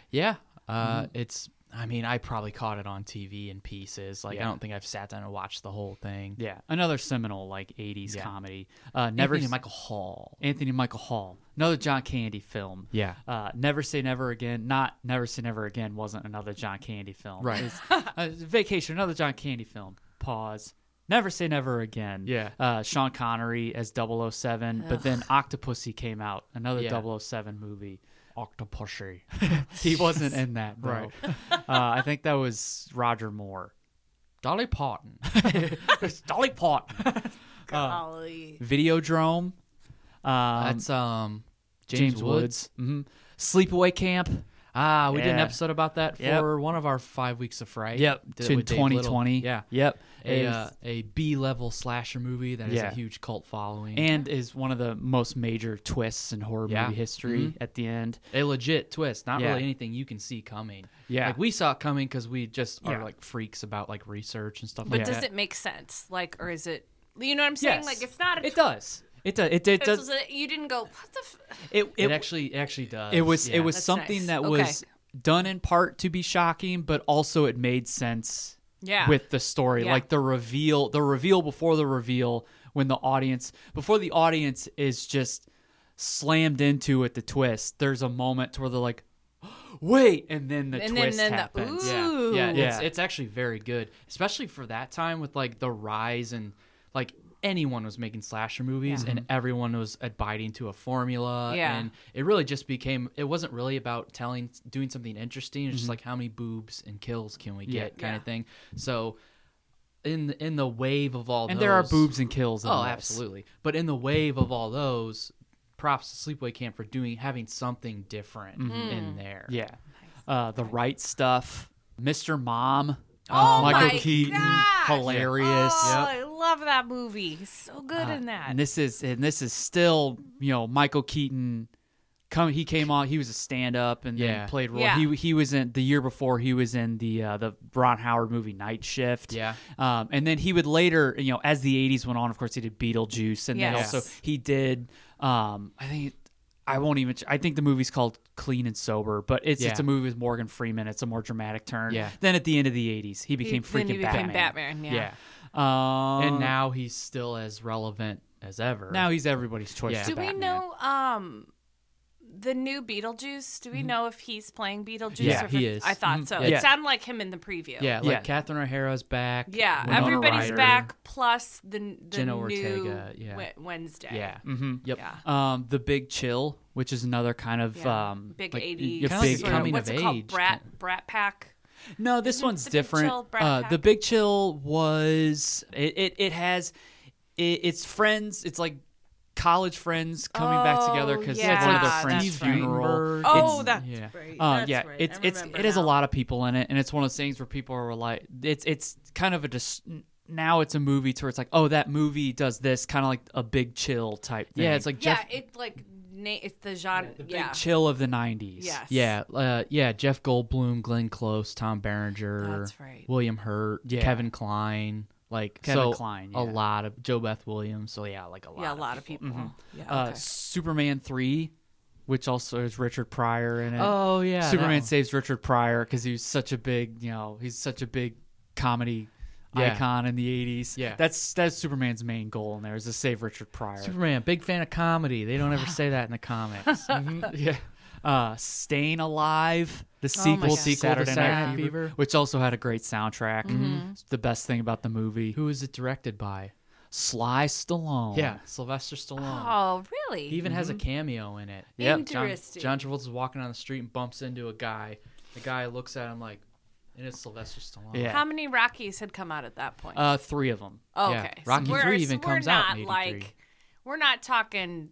It's, I mean, I probably caught it on TV in pieces. Like, I don't think I've sat down and watched the whole thing. Another seminal like 80s comedy. Anthony Michael Hall. Anthony Michael Hall. Another John Candy film. Never Say Never Again. Not Never Say Never Again wasn't another John Candy film. Right. Vacation, another John Candy film. Pause. Never Say Never Again. Sean Connery as 007, but then Octopussy came out, another 007 movie. Octopussy. He wasn't in that, bro. I think that was Roger Moore. Dolly Parton. Dolly Parton. Golly. Videodrome. That's James Woods. Sleepaway Camp. We did an episode about that for one of our 5 weeks of Fright. In 2020. A B-level slasher movie that has a huge cult following. And is one of the most major twists in horror movie history at the end. A legit twist, not really anything you can see coming. Like we saw it coming because we just are like freaks about like research and stuff like that. But does it make sense? Like, or is it, you know what I'm saying? Yes. Like, it's not a It does. It does. You didn't go, what the It actually does. It was That's something nice. that Okay. was done in part to be shocking, but also it made sense with the story. Like the reveal before the reveal, when the audience is just slammed into at the twist. There's a moment where they're like, wait, and then the twist happens. It's actually very good, especially for that time with like the rise and like anyone was making slasher movies and everyone was abiding to a formula and it really just became, it wasn't really about doing something interesting. It's just like how many boobs and kills can we get kind of thing. So in the wave of all and those, there are boobs and kills in this. absolutely, but in the wave of all those, props to Sleepaway Camp for having something different in there. The Right Stuff, Mr. Mom. Oh Michael my Keaton, gosh. hilarious. Oh, I love that movie. He's so good in that. And this is still, Michael Keaton. He came on. He was a stand-up and then played role. Yeah. He was in the year before. He was in the Ron Howard movie Night Shift. And then he would later, as the '80s went on, of course, he did Beetlejuice, and then also he did. I think the movie's called Clean and Sober, but it's a movie with Morgan Freeman. It's a more dramatic turn. Then at the end of the '80s, he became Batman. And now he's still as relevant as ever. Now he's everybody's choice. Do we know the new Beetlejuice? Do we know if he's playing Beetlejuice? Yeah, or if he is. I thought so. It sounded like him in the preview. Catherine O'Hara's back. Yeah, Winona everybody's Ryder, back plus the Jenna new Ortega, Wednesday. Yep. Yeah. The Big Chill, which is another kind of big like, 80s. your Kinda big like coming what's of it called? age. Brat Pack. No, this Isn't one's the Big different. Chill Brat Pack? The Big Chill was it's friends. It's like college friends coming back together because yeah, it's one of their friends' that's right. funeral. Oh, that's yeah. right. It I has a remember lot of people in it, and it's one of those things where people are like, it's kind of now it's a movie to where it's like, oh, that movie does this, kind of like a Big Chill type thing. Yeah, it's like it's like it's the genre. the Big Chill of the '90s. Yes. Jeff Goldblum, Glenn Close, Tom Berenger, That's right. William Hurt, Kevin Kline, Kevin Kline, a lot of Joe Beth Williams. So a lot of people. Mm-hmm. Superman 3, which also has Richard Pryor in it. Oh yeah, Superman saves Richard Pryor because he was such a big, comedy icon in the 80s. Yeah. That's Superman's main goal in there is to save Richard Pryor. Superman, big fan of comedy. They don't ever say that in the the comics. Staying Alive, the sequel God. to Saturday Night Saturday Fever, which also had a great soundtrack. It's the best thing about the movie. Who is it directed by? Sly Stallone. Yeah, Sylvester Stallone. Oh, really? He even has a cameo in it. Yep. Interesting. John Travolta's walking on the street and bumps into a guy. The guy looks at him like, And it's Sylvester Stallone. Yeah. How many Rockies had come out at that point? 3 of them. Oh, yeah. okay. Rocky we're- 3 even we're comes out not in 83. like we're not talking,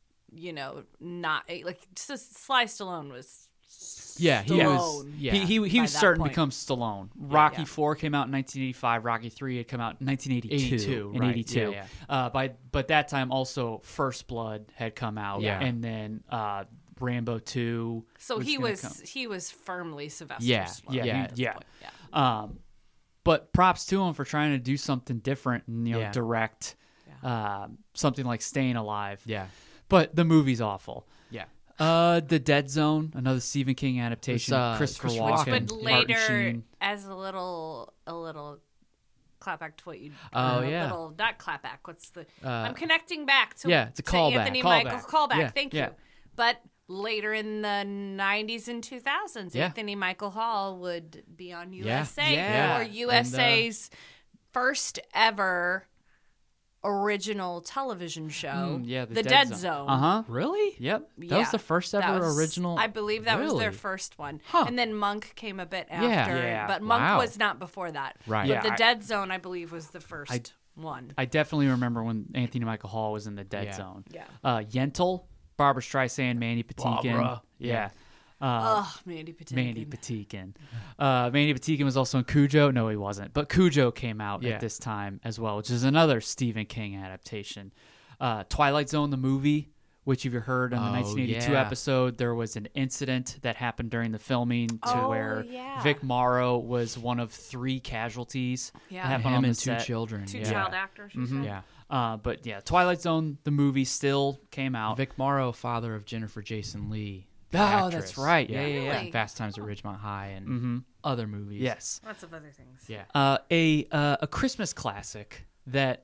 not like Sly Stallone was. Yeah, he was. Stallone. Yeah, He by was that starting to point. become Stallone. Rocky Yeah. 4 came out in 1985. Rocky 3 had come out in 1982. 82, in right. 82. Yeah, But that time also First Blood had come out. Yeah. And then Rambo 2. So he gonna was come. he was firmly Sylvester Yeah, Stallone. Yeah, Yeah. at this yeah. point. Yeah. But props to him for trying to do something different and Yeah. direct something like Staying Alive. yeah, But the movie's awful. yeah. The Dead Zone, another Stephen King adaptation. It's, Christopher Christopher Walken, But Walken. Martin later, Sheen. as a little clapback to what you. Oh, yeah. Little, not clapback. What's the? I'm connecting back to. yeah, it's a to callback. Anthony Callback. Michael callback. Yeah, Thank yeah. you. But later in the 90s and 2000s, Yeah. Anthony Michael Hall would be on USA Yeah. for And, USA's first ever original television show, yeah, The Dead Zone. Uh-huh. Really? Yep. That was the first that ever was- original. I believe that was their Really? first one. Huh. And then Monk came a bit after. Yeah. But Monk Wow. was not before that. Right. But Yeah, The I- Dead Zone, I believe, was the first one. I definitely remember when Anthony Michael Hall was in the Dead Yeah. Zone. Yeah. Yentl, Barbara Streisand, Mandy Patinkin. Barbara. Yeah. Mandy Patinkin. Mandy Patinkin. Mandy Patinkin was also in Cujo. No, he wasn't. But Cujo came out Yeah. at this time as well, which is another Stephen King adaptation. Twilight Zone, the movie, which you've heard in the Oh, 1982 yeah. episode, there was an incident that happened during the filming to Oh, where yeah. Vic Morrow was one of 3 casualties. Yeah. that happened Him on the and 2 set. children. Two yeah. child actors. You said? Yeah. But yeah, Twilight Zone, the movie, still came out. Vic Morrow, father of Jennifer Jason Leigh. the Oh, actress. that's right. Yeah, yeah, yeah. Really? Fast Times at Ridgemont High and other movies. Yes. Lots of other things. Yeah. A Christmas classic that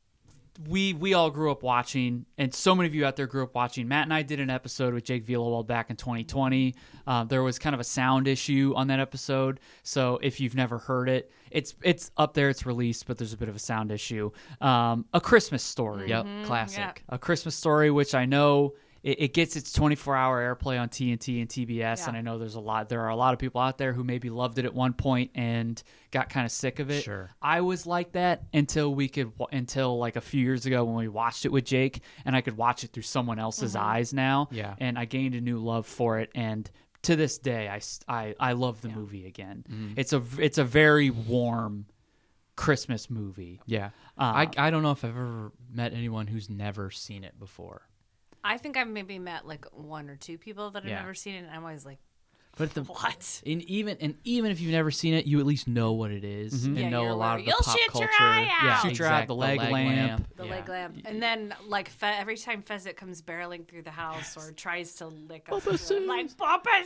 we all grew up watching, and so many of you out there grew up watching. Matt and I did an episode with Jake Vielewald back in 2020. There was kind of a sound issue on that episode, so if you've never heard it, it's up there, it's released, but there's a bit of a sound issue. A Christmas Story. Yep. Classic. yeah. A Christmas Story, which I know it gets its 24-hour airplay on TNT and TBS, Yeah. and I know there are a lot of people out there who maybe loved it at one point and got kind of sick of it. Sure. I was like that until like a few years ago when we watched it with Jake, and I could watch it through someone else's eyes now. Yeah. And I gained a new love for it, and to this day, I love the movie again. It's a very warm Christmas movie. Yeah. I don't know if I've ever met anyone who's never seen it before. I think I've maybe met like 1 or 2 people that have Yeah. never seen it, and I'm always like, But what? even if you've never seen it, you at least know what it is and Yeah, know you're a lot aware. of the You'll pop shoot culture. your eye out. Yeah, Shoot your eye out, the leg lamp. The Yeah. leg lamp. And then, like, every time Fezzik comes barreling through the house or tries to lick us, Papa like, Papa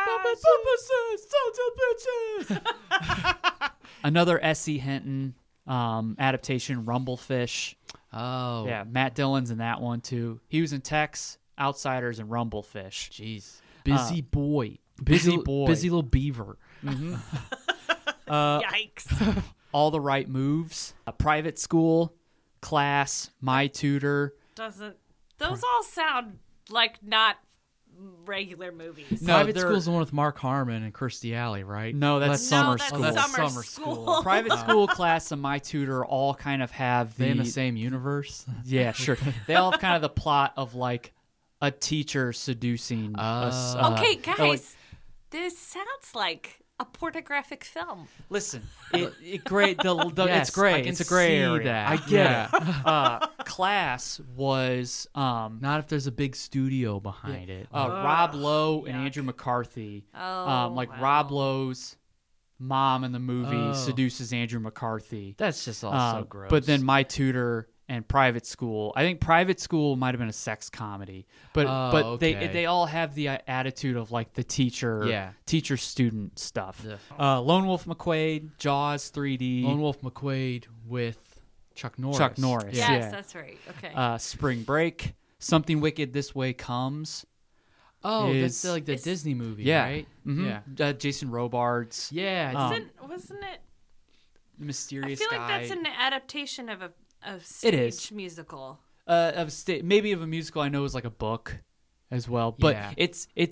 Another S.E. Hinton adaptation, Rumblefish. Oh. Yeah, Matt Dillon's in that one too. He was in Tex, Outsiders, and Rumblefish. Jeez. Busy boy. Busy boy. Busy little beaver. Yikes. All the Right Moves, A Private School, Class, My Tutor. Those all sound like not regular movies. No, Private they're- School's the one with Mark Harmon and Kirstie Alley, right? No, that's Summer that's School. Summer School. Private School, Class, and My Tutor all kind of have They in the the same universe? yeah, sure. They all have kind of the plot of like a teacher seducing. Okay, like- guys, this sounds like a pornographic film. Listen, it great. Yes, it's great. I can It's a gray see area. that. I get it. Class was Not if there's a big studio behind it. Rob Lowe and yuck. Andrew McCarthy. Oh, like wow. Rob Lowe's mom in the movie Oh. seduces Andrew McCarthy. That's just all so gross. But then My Tutor and Private School. I think Private School might have been a sex comedy, but okay. they all have the attitude of like the teacher student stuff. Yeah. Lone Wolf McQuade, Jaws 3D, Lone Wolf McQuade with Chuck Norris. Chuck Norris. Yes, Yeah. that's right. Okay. Spring Break, Something Wicked This Way Comes. Oh, is- that's like the Disney movie, Yeah. right? Mhm. Yeah. Jason Robards, Yeah. Wasn't it? I Mysterious feel like Guy. that's an adaptation of a stage is. musical. Maybe of a musical. I know is like a book as well, but Yeah. it's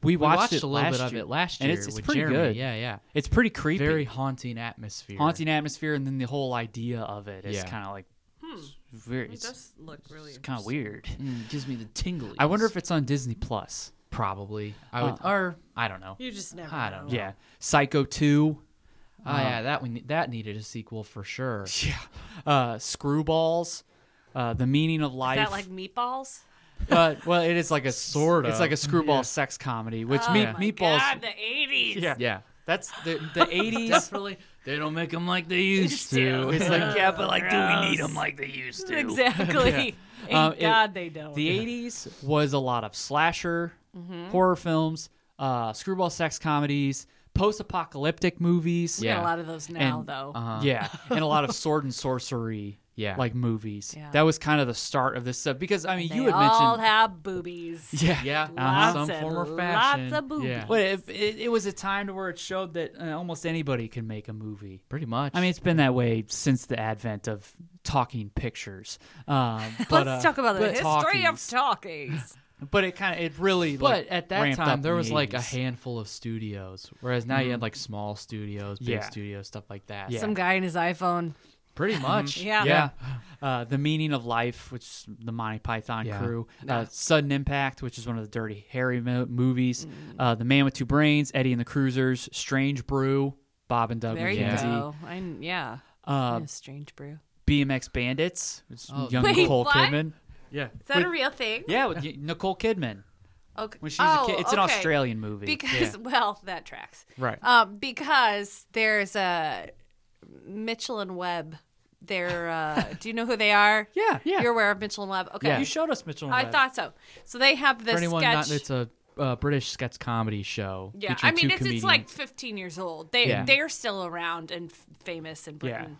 We watched it a little last bit of year, it last and year. it's with pretty Jeremy. good. Yeah. It's pretty creepy, Very haunting atmosphere. haunting atmosphere, and then the whole idea of it is Yeah. kind of like very. It It's, does look really it's kind of weird. Gives me the tinglies. I wonder if it's on Disney Plus. probably I would, or I don't know. You just never I don't know. know. Yeah, Psycho 2. Oh yeah, that needed a sequel for sure. Yeah, Screwballs. The Meaning of Is Life. that like meatballs? Well, it is like a Sorta. It's like a screwball sex comedy, which Oh my Meatballs. God, the 80s. Yeah, Yeah, that's the 80s. definitely. They don't make them like they used to. It's like, yeah, but like, do we need Gross. them like they used to? Exactly. Thank God they don't. The 80s was a lot of slasher, Mm-hmm. horror films, screwball sex comedies, post-apocalyptic movies. We got Yeah. a lot of those now, And- though. Yeah, and a lot of sword and sorcery. Yeah. like movies. Yeah. That was kind of the start of this stuff because I mean, They you had all mentioned. have boobies. Yeah, Yeah, Lots some and form or lots fashion. of boobies. Yeah, But it was a time to where it showed that almost anybody can make a movie. pretty much. I mean, it's been that way since the advent of talking pictures. But, Let's talk about the but history of talkies. talkies. But it really. but like, at that ramped time, up there in was the like a 80s. handful of studios, whereas now you had like small studios, big Yeah. studios, stuff like that. Yeah. Some guy in his iPhone. Pretty much. Yeah. Yeah. The Meaning of Life, which is the Monty Python Yeah. crew. Sudden Impact, which is one of the Dirty Harry movies. The Man with Two Brains, Eddie and the Cruisers, Strange Brew, Bob and Doug There you McKenzie. go. Yeah. Strange brew. BMX Bandits, which is Oh, young Wait, Nicole what? Kidman. Yeah. Is that a real thing? Yeah, with Nicole Kidman. Okay. When she's a kid. It's an okay. Australian movie. Because, well, that tracks. Right. Because there's a Mitchell and Webb. They're, do you know who they are? Yeah. You're aware of Mitchell and Webb? Okay. Yeah. You showed us Mitchell and I Webb. thought so. So they have this For anyone sketch. not, it's a British sketch comedy show. Yeah, featuring I mean two it's comedians. like 15 years old. Yeah. They're still around and famous in Britain.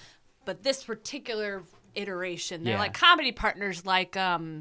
But this particular iteration, they're Yeah. like comedy partners like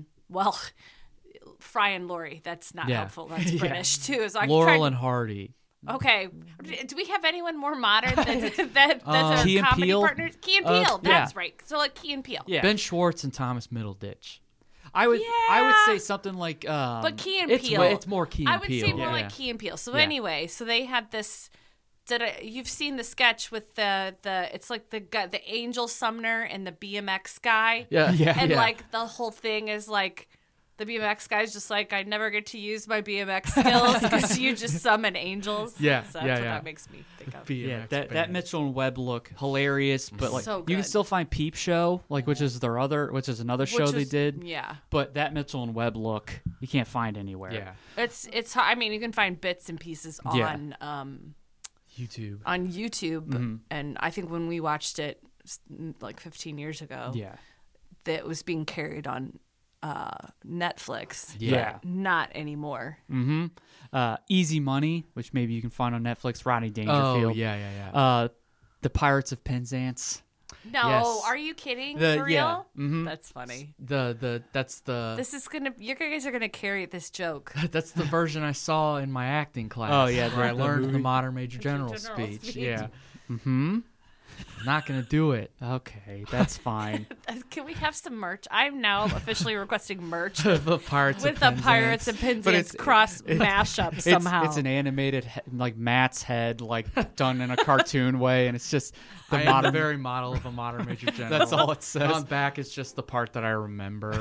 Fry and Laurie. That's not Yeah. helpful. That's Yeah. British too. So I Laurel tried, and Hardy. okay. Do we have anyone more modern that's our Key and comedy Peele? partners? Key and Peele. yeah. That's right. So like Key and Peele. Yeah. Ben Schwartz and Thomas Middleditch. I would Yeah. say something like But Key and It's Peele. it's more Key and I would Peele. say more Yeah. like Key and Peele. So Yeah. anyway, so they had this. You've seen the sketch with the it's like the guy, the Angel Sumner and the BMX guy. Yeah. Yeah. And like the whole thing is like the BMX guy's just like I never get to use my BMX skills because you just summon angels. Yeah, So that's yeah, what yeah. that makes me think of. Yeah, that Mitchell and Webb look hilarious, but like So you can good. still find Peep Show, like which is another show Which they was- did. Yeah. But that Mitchell and Webb look you can't find anywhere. Yeah. It's I mean you can find bits and pieces Yeah. YouTube. on YouTube Mm-hmm. and I think when we watched it like 15 years ago Yeah. that was being carried on Netflix. Yeah. Not anymore. Easy Money, which maybe you can find on Netflix. Rodney Oh Dangerfield. yeah. The Pirates of Penzance. No, Yes. are you kidding? The- For yeah. real? Mhm. That's funny. That's the This is gonna. You guys are gonna carry this joke. that's the version I saw in my acting class. Oh, yeah, where I the learned the movie. modern major general speech. Yeah. Not gonna do it. Okay, that's fine. Can we have some merch? I'm now officially requesting merch The Pirates with of the Penzance. Pirates and Penzance cross mashup somehow. It's an animated like Matt's head, like done in a cartoon way, and it's just the I am the modern. very model of a modern major general. That's all it says. On back is just the part that I remember.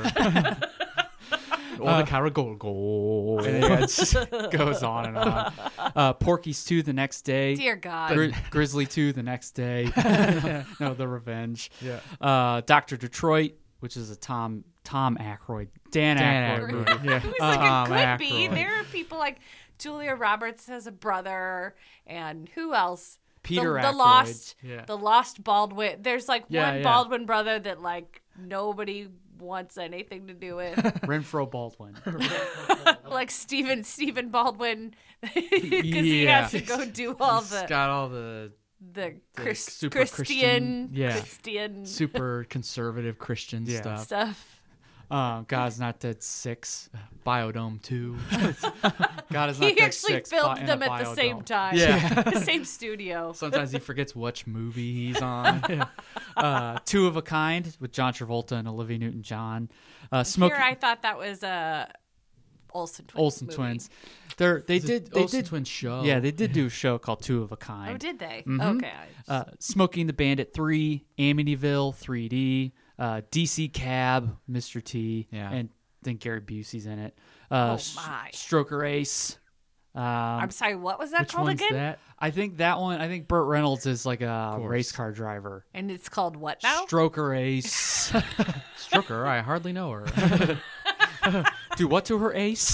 Or the Caragol. And it just goes on and on. Porky's 2 the next day. Dear God. Grizzly 2 the next day. No, The Revenge. Yeah. Dr. Detroit, which is a Tom Aykroyd. Dan Aykroyd Aykroyd. movie. Yeah. It was like it could be. Aykroyd. There are people like Julia Roberts has a brother, and who else? Peter the Aykroyd. lost, Yeah. the lost Baldwin. There's like Yeah, one yeah. Baldwin brother that like nobody wants anything to do with, Renfro Baldwin. like Stephen Baldwin, because he Yeah. has to go do all It's the got all the super Christian, yeah. Christian super conservative Christian stuff. stuff. God's Not Dead 6. Biodome 2. God is Not He Dead actually 6. filmed in a them at the same biodome. time. Yeah. The same studio. Sometimes he forgets which movie he's on. Two of a Kind with John Travolta and Olivia Newton-John. Smoke. Here I thought that was Olsen Twins. Olsen movie. Twins. They did Twins show. Yeah, they did do a show called Two of a Kind. Oh, did they? Mhm. Okay. Smokey and the Bandit 3, Amityville 3D, DC Cab, Mr. T, Yeah. and I think Gary Busey's in it. Oh, my. Stroker Ace. I'm sorry, what was that Which called one's again? that? I think Burt Reynolds is like a race car driver. And it's called what now? Stroker Ace. Stroker, I hardly know her. Do what to her ace?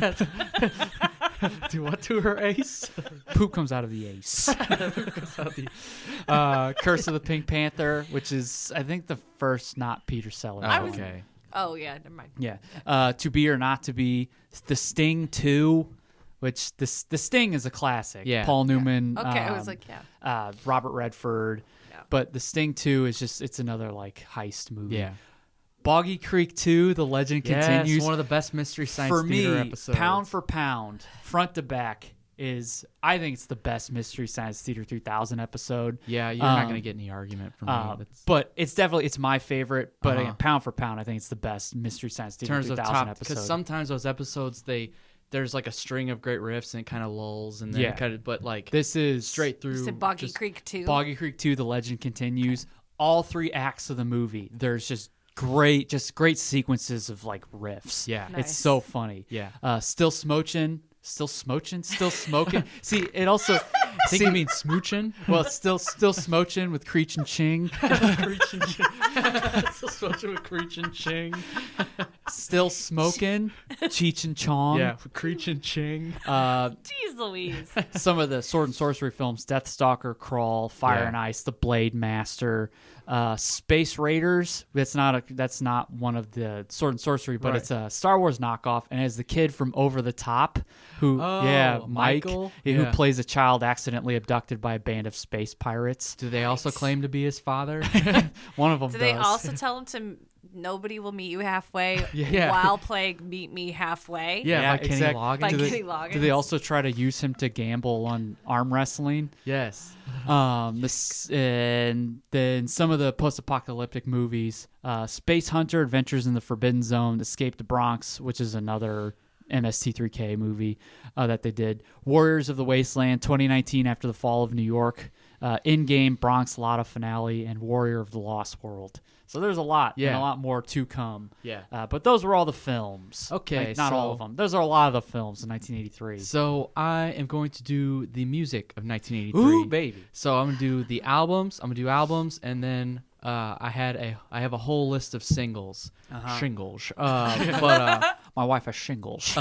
Do what to her ace? Poop comes out of the ace. Curse of the Pink Panther, which is, I think, the first not Peter Sellers. I was- one. Okay. Oh, yeah, never mind. Yeah. To Be or Not to Be. The Sting 2, which the Sting is a classic. Yeah. Paul Newman. Okay, I was like, yeah. Robert Redford. Yeah. But The Sting 2 is just, it's another like heist movie. Yeah. Boggy Creek 2, The Legend Continues. Yes, one of the best Mystery Science For Theater me, episodes. pound for pound, front to back, I think it's the best Mystery Science Theater 3000 episode. Yeah, you're not going to get any argument from me. That's- But it's my favorite. But Uh-huh. again, pound for pound, I think it's the best Mystery Science in Theater terms of 3000 top, episode. because sometimes those episodes there's like a string of great riffs and it kind of lulls and then Yeah. kind of, but like This is straight through. You said Boggy just- Creek too. Boggy Creek 2, The Legend Continues. All 3 acts of the movie. There's just great sequences of like riffs. Yeah. Nice. It's so funny. Yeah. Still smoking. See, it also. I think you mean smooching. Well, still smoking with Creech and Ching. Still smooching with Creech and Ching. Still smoking, Cheech and Chong. Yeah, with Creech and Ching. Jeez Louise. Some of the Sword and Sorcery films: Deathstalker, Crawl, Fire Yeah. and Ice, The Blade Master, Space Raiders. That's not one of the Sword and Sorcery, but Right. it's a Star Wars knockoff, and it's the kid from Over the Top who, Mike, Michael? who Yeah. plays a child accidentally abducted by a band of space pirates. Do they also claim to be his father? One of them Do does. they also tell him to nobody will meet you halfway Yeah. while playing Meet Me Halfway? Yeah, by Kenny exact- Loggins. By Do they- Kenny Loggins. Do they also try to use him to gamble on arm wrestling? Yes. And then some of the post-apocalyptic movies: Space Hunter, Adventures in the Forbidden Zone, Escape the Bronx, which is another MST3K movie that they did. Warriors of the Wasteland, 2019, After the Fall of New York, In-Game, Bronx Lotta Finale, and Warrior of the Lost World. So there's a lot, and a lot more to come. Yeah. But those were all the films. Okay, Like, not all so- of them. Those are a lot of the films in 1983. So I am going to do the music of 1983. Ooh, baby. So I'm gonna do the albums. I'm gonna do albums, and then I have a whole list of singles, shingles. But My wife has shingles.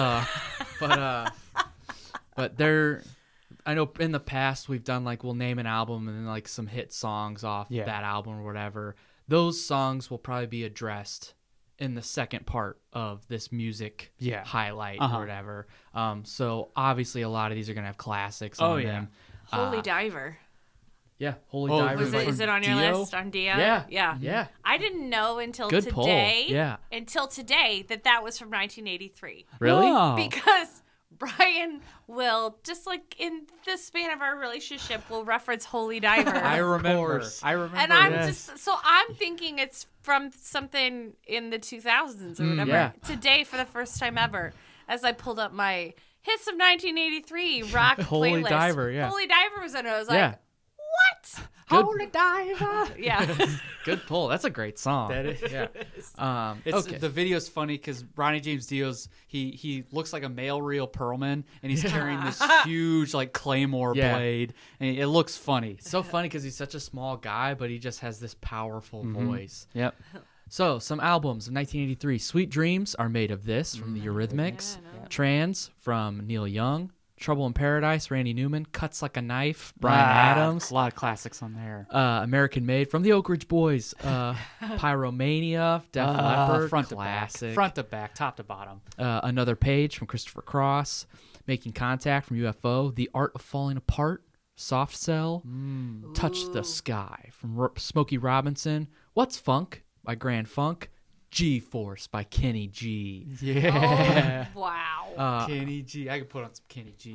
but they're. I know in the past we've done like we'll name an album and then like some hit songs off that album or whatever. Those songs will probably be addressed in the second part of this music highlight or whatever. So obviously a lot of these are gonna have classics on them. Holy Diver. Yeah, Holy Oh, Diver. Is it on your Dio? list on Dio? Yeah. Yeah. Yeah. I didn't know until Good pull. today. Yeah. Until today that was from 1983. Really? Oh. Because Brian will, just like in the span of our relationship, will reference Holy Diver. I remember. course. I remember. And I'm this. just so I'm thinking it's from something in the 2000s or whatever. yeah. Today, for the first time ever, as I pulled up my hits of 1983 rock Holy playlist, Diver, yeah. Holy Diver was in it. I was like, Yeah. what? Good. Holy Diver. Yeah. Good pull. That's a great song. That is. Yeah. It's, Okay. The video's funny because Ronnie James Dio's he looks like a male Real Perlman, and he's carrying this huge like claymore Yeah. blade, and it looks funny. It's so funny because he's such a small guy, but he just has this powerful voice. Yep. So, some albums of 1983. Sweet Dreams Are Made of This from the Eurythmics. Trans from Neil Young. Trouble in Paradise, Randy Newman. Cuts Like a Knife, Bryan Adams. A lot of classics on there. American Made from the Oak Ridge Boys. Pyromania, Def Leppard, Front classic. to back, front to back, top to bottom. Another Page from Christopher Cross. Making Contact from UFO. The Art of Falling Apart, Soft Cell. Touch the Sky from Smokey Robinson. What's Funk by Grand Funk. G-Force by Kenny G. Yeah. Oh, wow. Kenny G. I could put on some Kenny G.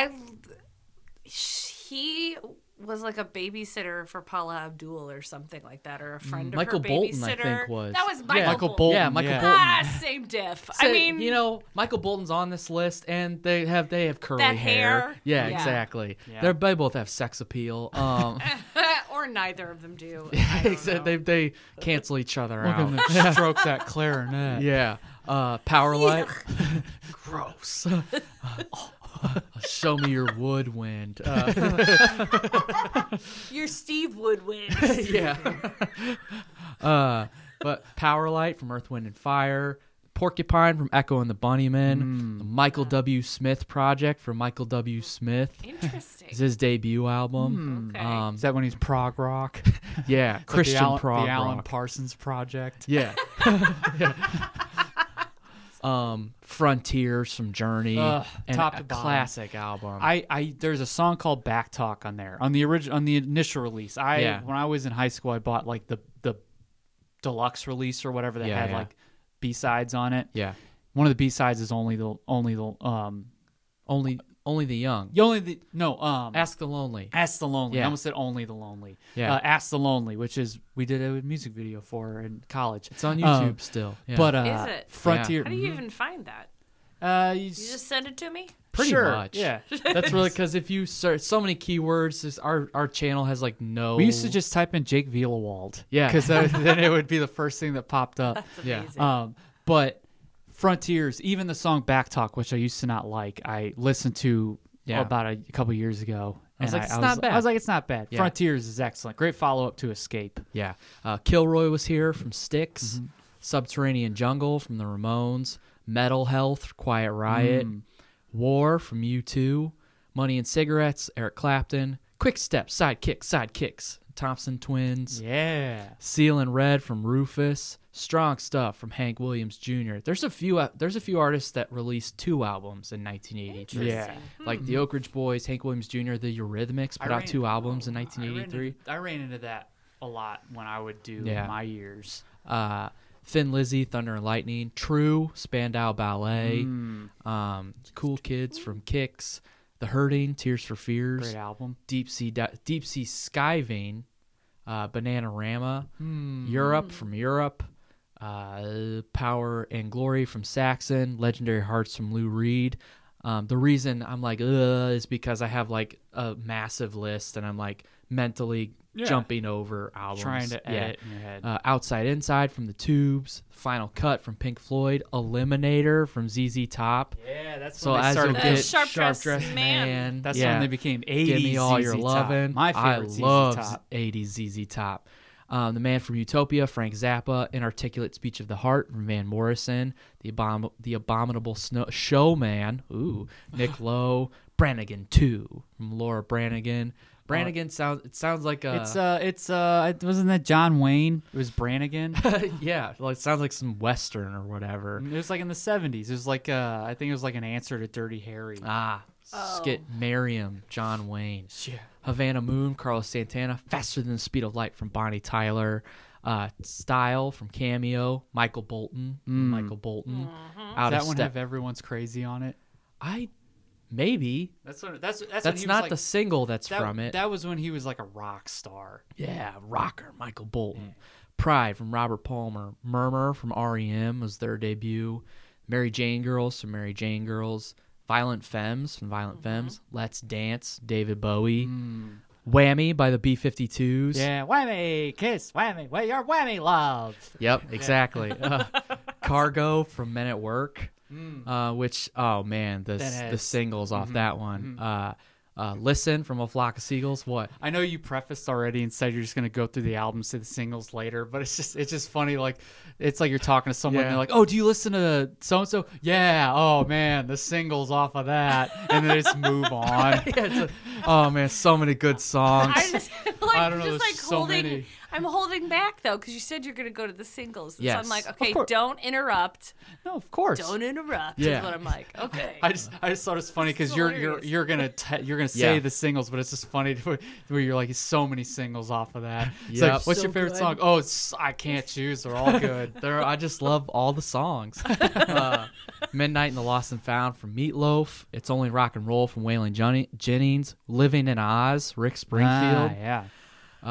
He was like a babysitter for Paula Abdul or something like that, or a friend Michael of her Bolton, babysitter. I think, was. That was Michael Michael Bolton. Bolton. Yeah, Michael yeah. Bolton. Ah, same time diff. So, I mean, Michael Bolton's on this list, and they have curly That hair. hair? Yeah, Yeah. exactly. Yeah. They both have sex appeal. or neither of them do. I don't know. they cancel each other Look out. at them stroke that clarinet. Yeah. Power light. Gross. Show me your woodwind. You're Steve Woodwind. Yeah. But Power Light from Earth, Wind, and Fire. Porcupine from Echo and the Bunnymen. The Michael W. Smith Project from Michael W. Smith. Interesting. It's his debut album. Okay. Is that when he's prog rock? Yeah, Like Christian prog the Alan rock. Parsons Project. Yeah. Frontiers from Journey. Ugh, and top a to bottom. classic album. I there's a song called Back Talk on there on the initial release. Yeah. When I was in high school, I bought like the deluxe release or whatever that had like B-sides on it. Yeah. One of the B-sides is only the Only the young. Ask Ask the Lonely. the Lonely. Yeah. I almost said Only the Lonely. Yeah. Ask the Lonely, which is we did a music video for in college. It's on YouTube still. Yeah. But Is it? Frontier. How do you even find that? You You just send it to me? pretty sure, much. yeah. That's really because if you search so many keywords, our channel has like no. We used to just type in Jake Vielewald. Yeah. Because then it would be the first thing that popped up. That's Yeah. amazing. But Frontiers, even the song Back Talk, which I used to not like, I listened to about a couple years ago. I was and like, it's not bad. I was like, it's not bad. Yeah. Frontiers is excellent. Great follow up to Escape. Yeah. Kilroy was here from Styx. Subterranean Jungle from the Ramones. Metal Health, Quiet Riot. War from U2. Money and Cigarettes, Eric Clapton. Quick Step, Sidekicks, Thompson Twins. Yeah. Seal and Red from Rufus. Strong Stuff from Hank Williams Jr. There's a few artists that released 2 albums in 1983. Yeah. Like the Oak Ridge Boys, Hank Williams Jr., the Eurythmics put out 2 albums in 1983. I ran into that a lot when I would do Yeah. my years. Thin Lizzy, Thunder and Lightning, True, Spandau Ballet, Cool Kids from Kicks, The Hurting, Tears for Fears, Great album. Deep Sea Skyvane, Bananarama, Europe from Europe, Power and Glory from Saxon, Legendary Hearts from Lou Reed. The reason I'm like, is because I have like a massive list and I'm like mentally jumping over albums. Trying to edit in your head. Outside Inside from The Tubes, Final Cut from Pink Floyd, Eliminator from ZZ Top. Yeah, that's So when they as started you getting. get Sharp Sharp Dressed Dressed Man. Man, That's yeah. when they became 80s Give Me All Your ZZ Top. Lovin'. My I favorite ZZ love Top. 80s ZZ Top. The Man from Utopia, Frank Zappa, Inarticulate Speech of the Heart from Van Morrison, The Abominable Showman, Nick Lowe, Brannigan 2 from Laura Branigan. Brannigan sounds like a Wasn't that John Wayne? It was Brannigan. yeah, like it sounds like some western or whatever. It was like in the 70s. It was like I think it was like an answer to Dirty Harry. Skit Merriam, John Wayne. Yeah. Havana Moon, Carlos Santana, Faster Than the Speed of Light from Bonnie Tyler, Style from Cameo, Michael Bolton, Out Does that of one Step. have Everyone's Crazy on it? Maybe That's when that's he not was the like, single that's that, from it. That was when he was like a rock star. Yeah, rocker Michael Bolton. Pride from Robert Palmer. Murmur from REM was their debut. Mary Jane Girls from Mary Jane Girls. Violent Femmes from Violent Femmes. Let's Dance, David Bowie. Whammy by the B-52s. Yeah, whammy, kiss, whammy, well, your whammy love. Yep, exactly. Cargo from Men at Work, which, oh man, the singles off that one. Listen from A Flock of Seagulls. What? I know you prefaced already and said you're just gonna go through the albums to the singles later, but it's just funny. Like it's like you're talking to someone and they're like, "Oh, do you listen to so and so?" Yeah. Oh man, the singles off of that, and then just move on. Oh man, so many good songs. I just I don't know, there's so holding. many. I'm holding back though because you said you're going to go to the singles. Yes. So I'm like, okay, course. don't interrupt. No, of course. Don't interrupt. Yeah. Is what I'm like. Okay. I just thought it's funny because This is you're hilarious. you're gonna say Yeah. the singles, but it's just funny where you're like so many singles off of that. It's Yep. like, what's So your favorite good. song? Oh, I can't choose. They're all good. I just love all the songs. Midnight and the Lost and Found from Meatloaf. It's Only Rock and Roll from Waylon Jennings. Living in Oz, Rick Springfield. yeah.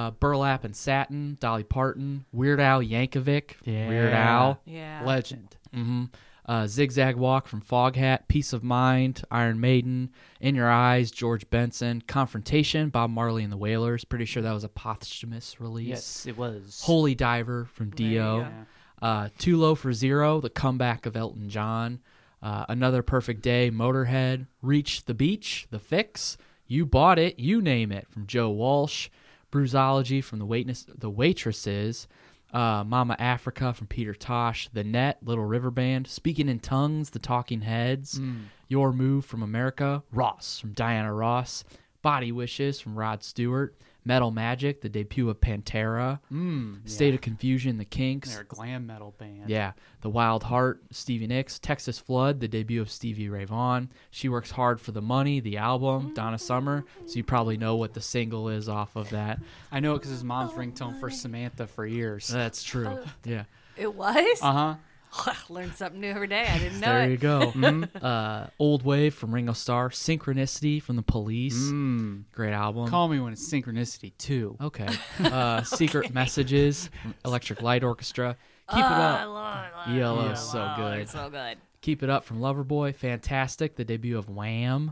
Burlap and Satin, Dolly Parton. Weird Al Yankovic, Yeah. Weird Al. Yeah. Legend. Zigzag Walk from Foghat, Peace of Mind, Iron Maiden, In Your Eyes, George Benson, Confrontation, Bob Marley and the Wailers. Pretty sure that was a posthumous release. Yes, it was. Holy Diver from Dio. Too Low for Zero, the comeback of Elton John. Another Perfect Day, Motorhead. Reach the Beach, The Fix. You Bought It, You Name It from Joe Walsh. Bruisology from The Waitresses. Mama Africa from Peter Tosh. The Net, Little River Band. Speaking in Tongues, The Talking Heads. Your Move from America. Ross from Diana Ross. Body Wishes from Rod Stewart. Metal Magic, the debut of Pantera. State of Confusion, The Kinks. They're a glam metal band. Yeah. The Wild Heart, Stevie Nicks. Texas Flood, the debut of Stevie Ray Vaughan. She Works Hard for the Money, the album, Donna Summer. So you probably know what the single is off of that. I know it because his mom's ringtone for Samantha for years. That's true. Yeah. It was? Uh-huh. Learn something new every day. I didn't know There it. you go. Old Wave from Ringo Starr. Synchronicity from The Police. Great album. Call me when it's Synchronicity, too. Okay. Secret Messages from Electric Light Orchestra. Keep It I Up. love it. ELO is so good. It's so good. Keep It Up from Loverboy. Fantastic, the debut of Wham.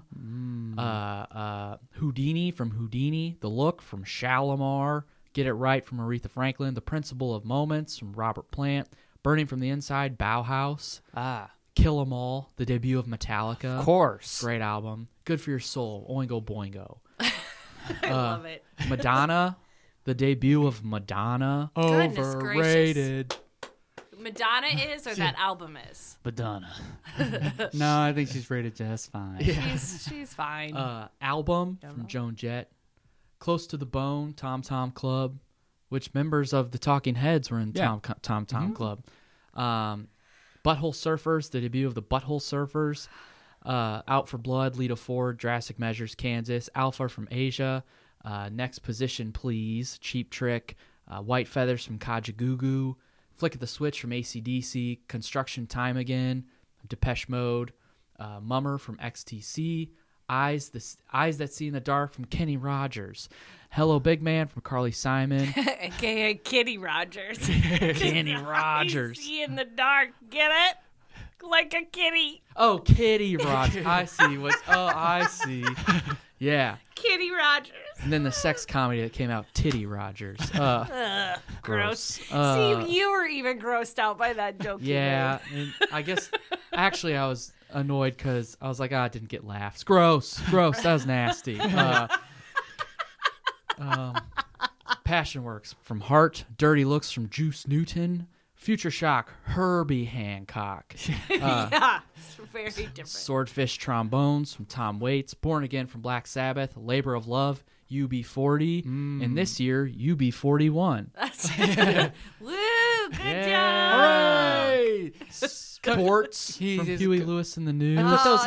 Houdini from Houdini. The Look from Shalimar. Get It Right from Aretha Franklin. The Principle of Moments from Robert Plant. Burning from the Inside, Bauhaus. Kill 'Em All, the debut of Metallica. Of course. Great album. Good for Your Soul, Oingo Boingo. I love it. Madonna, the debut of Madonna. Goodness Overrated. Madonna is, or that album is? Madonna. No, I think she's rated just fine. She's fine. Album from Joan Jett. Close to the Bone, Tom Tom Club, which members of the Talking Heads were in Tom Club. Butthole Surfers, the debut of the Butthole Surfers. Out for Blood, Lita Ford, Drastic Measures, Kansas. Alpha from Asia. Next Position, Please, Cheap Trick. White Feathers from Kajagoogoo. Flick of the Switch from AC/DC. Construction Time Again, Depeche Mode. Mummer from XTC. Eyes That See in the Dark from Kenny Rogers. Hello Big Man from Carly Simon. AKA Kitty Rogers. Kenny Rogers. See in the dark. Get it? Like a kitty. Oh, Kitty Rogers. I see. Yeah. Kitty Rogers. And then the sex comedy that came out, Titty Rogers. Gross. See, you were even grossed out by that joke. Yeah. And I guess, actually, I was annoyed because I was like, it didn't get laughs. Gross. That was nasty. Passion Works from Heart. Dirty Looks from Juice Newton. Future Shock, Herbie Hancock. Yeah, it's very different. Swordfish Trombones from Tom Waits. Born Again from Black Sabbath. Labor of Love, UB40. And this year, UB41. Woo, good job. Hooray! Sports from Huey Lewis and the News. I thought that was Oh,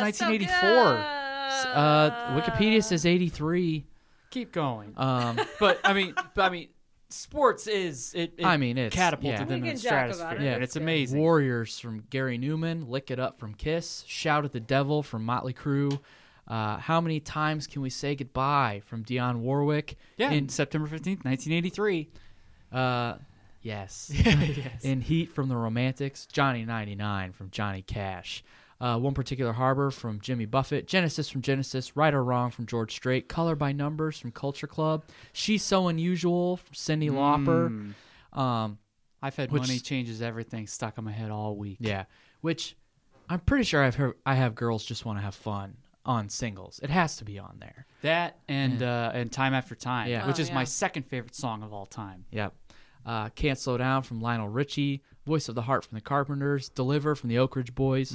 1984. Wikipedia says 83. Keep going. But I mean, sports is it it's catapulted yeah. them We in the can joke about stratosphere. it. And it's amazing. Warriors from Gary Newman. Lick It Up from Kiss. Shout at the Devil from Motley Crue. How Many Times Can We Say Goodbye from Dionne Warwick. Yeah, in September 15th, 1983. Yes. Yes. In Heat from the Romantics. Johnny 99 from Johnny Cash. One Particular Harbor from Jimmy Buffett. Genesis from Genesis. Right or Wrong from George Strait. Color by Numbers from Culture Club. She's So Unusual from Cyndi Lauper. I've had Money Changes Everything stuck in my head all week. Yeah, which I'm pretty sure I have Girls Just Want to Have Fun on singles. It has to be on there. That and Time After Time, Yeah. which is my yeah. second favorite song of all time. Yep. Can't Slow Down from Lionel Richie. Voice of the Heart from the Carpenters. Deliver from the Oak Ridge Boys.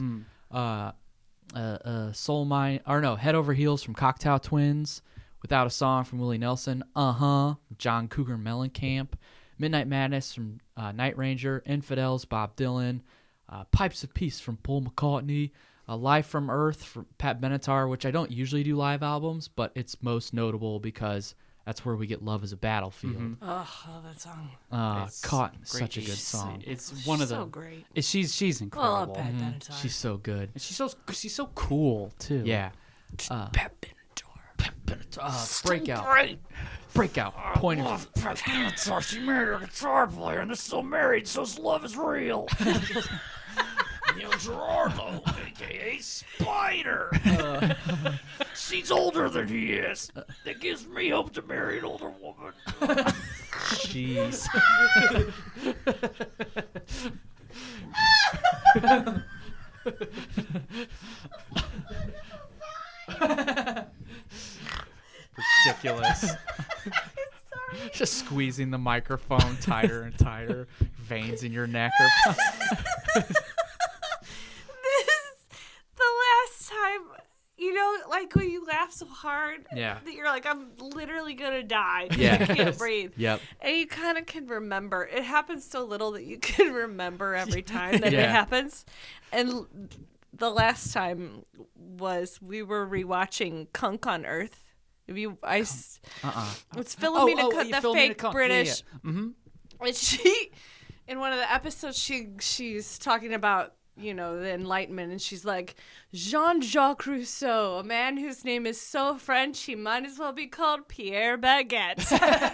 Soul Mine, or no, Head Over Heels from Cocktail Twins. Without a Song from Willie Nelson. John Cougar Mellencamp. Midnight Madness from Night Ranger. Infidels, Bob Dylan. Pipes of Peace from Paul McCartney. Live from Earth from Pat Benatar, which I don't usually do live albums, but it's most notable because that's where we get Love Is a Battlefield. Oh, that song. Caught, Great. such a good song. It's one of the. So great. She's incredible. Oh, Pat Benatar. She's so good. And she's so cool too. Yeah. Pat Benatar. Breakout. Point of She married a guitar player and they're still married, so love is real. You know, Gerardo, a.k.a. Spider. She's older than he is. That gives me hope to marry an older woman. Jeez. Ridiculous. Just squeezing the microphone tighter and tighter. Veins in your neck are. This is the last time, you know, like when you laugh so hard Yeah. that you're like, I'm literally gonna die. 'Cause Yeah. you can't breathe. Yep. And you kind of can remember. It happens so little that you can remember every time that Yeah. it happens. And the last time was we were rewatching Kunk on Earth. If you, it's Philomena the fake British. Yeah. Mm-hmm. And she, in one of the episodes, she's talking about, you know, the Enlightenment, and she's like, Jean-Jacques Rousseau, a man whose name is so French, he might as well be called Pierre Baguette.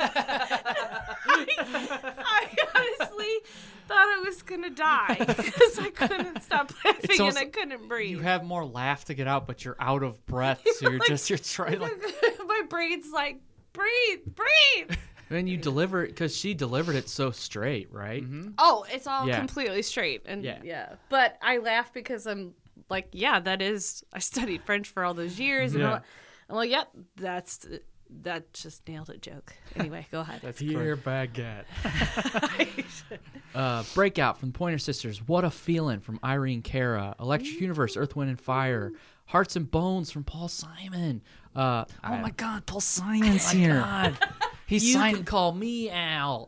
I honestly thought I was gonna die because I couldn't stop laughing and I couldn't breathe. You have more laugh to get out, but you're out of breath, so you're trying like. My brain's like, breathe. When you deliver it, because she delivered it so straight, right? Mm-hmm. Oh, it's all Yeah. completely straight. And Yeah. yeah. But I laugh because I'm like, yeah, that is, I studied French for all those years. And Yeah. I'm like, yep, that just nailed it joke. Anyway, go ahead. That's Pierre correct. Baguette. Breakout from the Pointer Sisters. What a Feeling from Irene Cara. Electric Universe, Earth, Wind, and Fire. Hearts and Bones from Paul Simon. Oh my God, Paul Simon's here. God. He's You signed. can call me Al.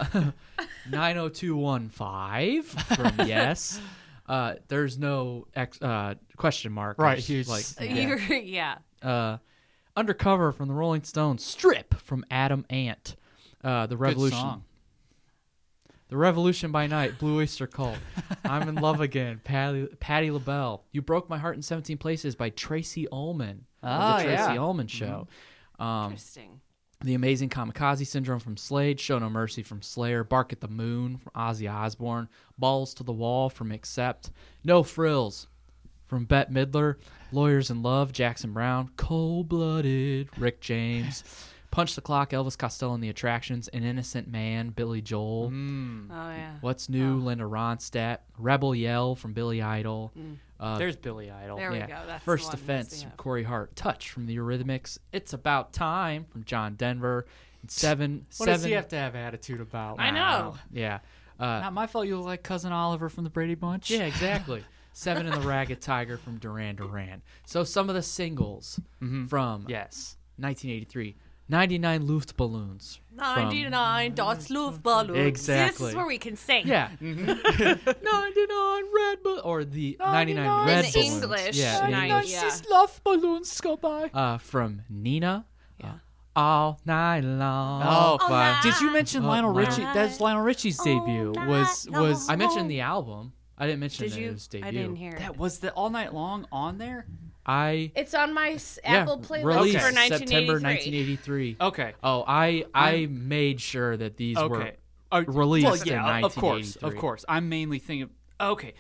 90215 from Yes. There's no question mark. Right, It's he's- like Yeah. Undercover from the Rolling Stones. Strip from Adam Ant. The Revolution. Good song. The Revolution by Night, Blue Oyster Cult. I'm in Love Again, Patti LaBelle. You Broke My Heart in 17 Places by Tracy Ullman. Ah, of the Tracy yeah. Ullman Show. Interesting. The Amazing Kamikaze Syndrome from Slade, Show No Mercy from Slayer, Bark at the Moon from Ozzy Osbourne, Balls to the Wall from Accept, No Frills from Bette Midler, Lawyers in Love, Jackson Brown, Cold Blooded, Rick James, Punch the Clock, Elvis Costello and the Attractions, An Innocent Man, Billy Joel, Oh, yeah. What's New, Linda Ronstadt, Rebel Yell from Billy Idol. There's Billy Idol. There we go. That's First the one Defense missing from up. Corey Hart, Touch from the Eurythmics, It's About Time from John Denver, and Seven. What does he have to have attitude about? I know. Yeah. Not my fault. You look like Cousin Oliver from the Brady Bunch. Yeah, exactly. Seven and the Ragged Tiger from Duran Duran. So some of the singles from Yes. 1983. 99 Luftballons. from- 99 dots Luftballons. Exactly. This is where we can sing. Yeah. 99 Red Bull or the 99 Red In Balloons. English. Yeah, in 99 English. yeah. love balloons go by. From Nina. Yeah. All Night Long. Oh, by- night. Did you mention Oh, Lionel my. Richie? That's Lionel Richie's debut. Was I mentioned the album. I didn't mention Did you? his debut. I didn't hear it. that was the All Night Long on there? It's on my Apple playlist released for 1983. September 1983. Okay. Oh, I made sure that these were Okay. released well, in yeah, 1983. Of course. I'm mainly thinking. Okay.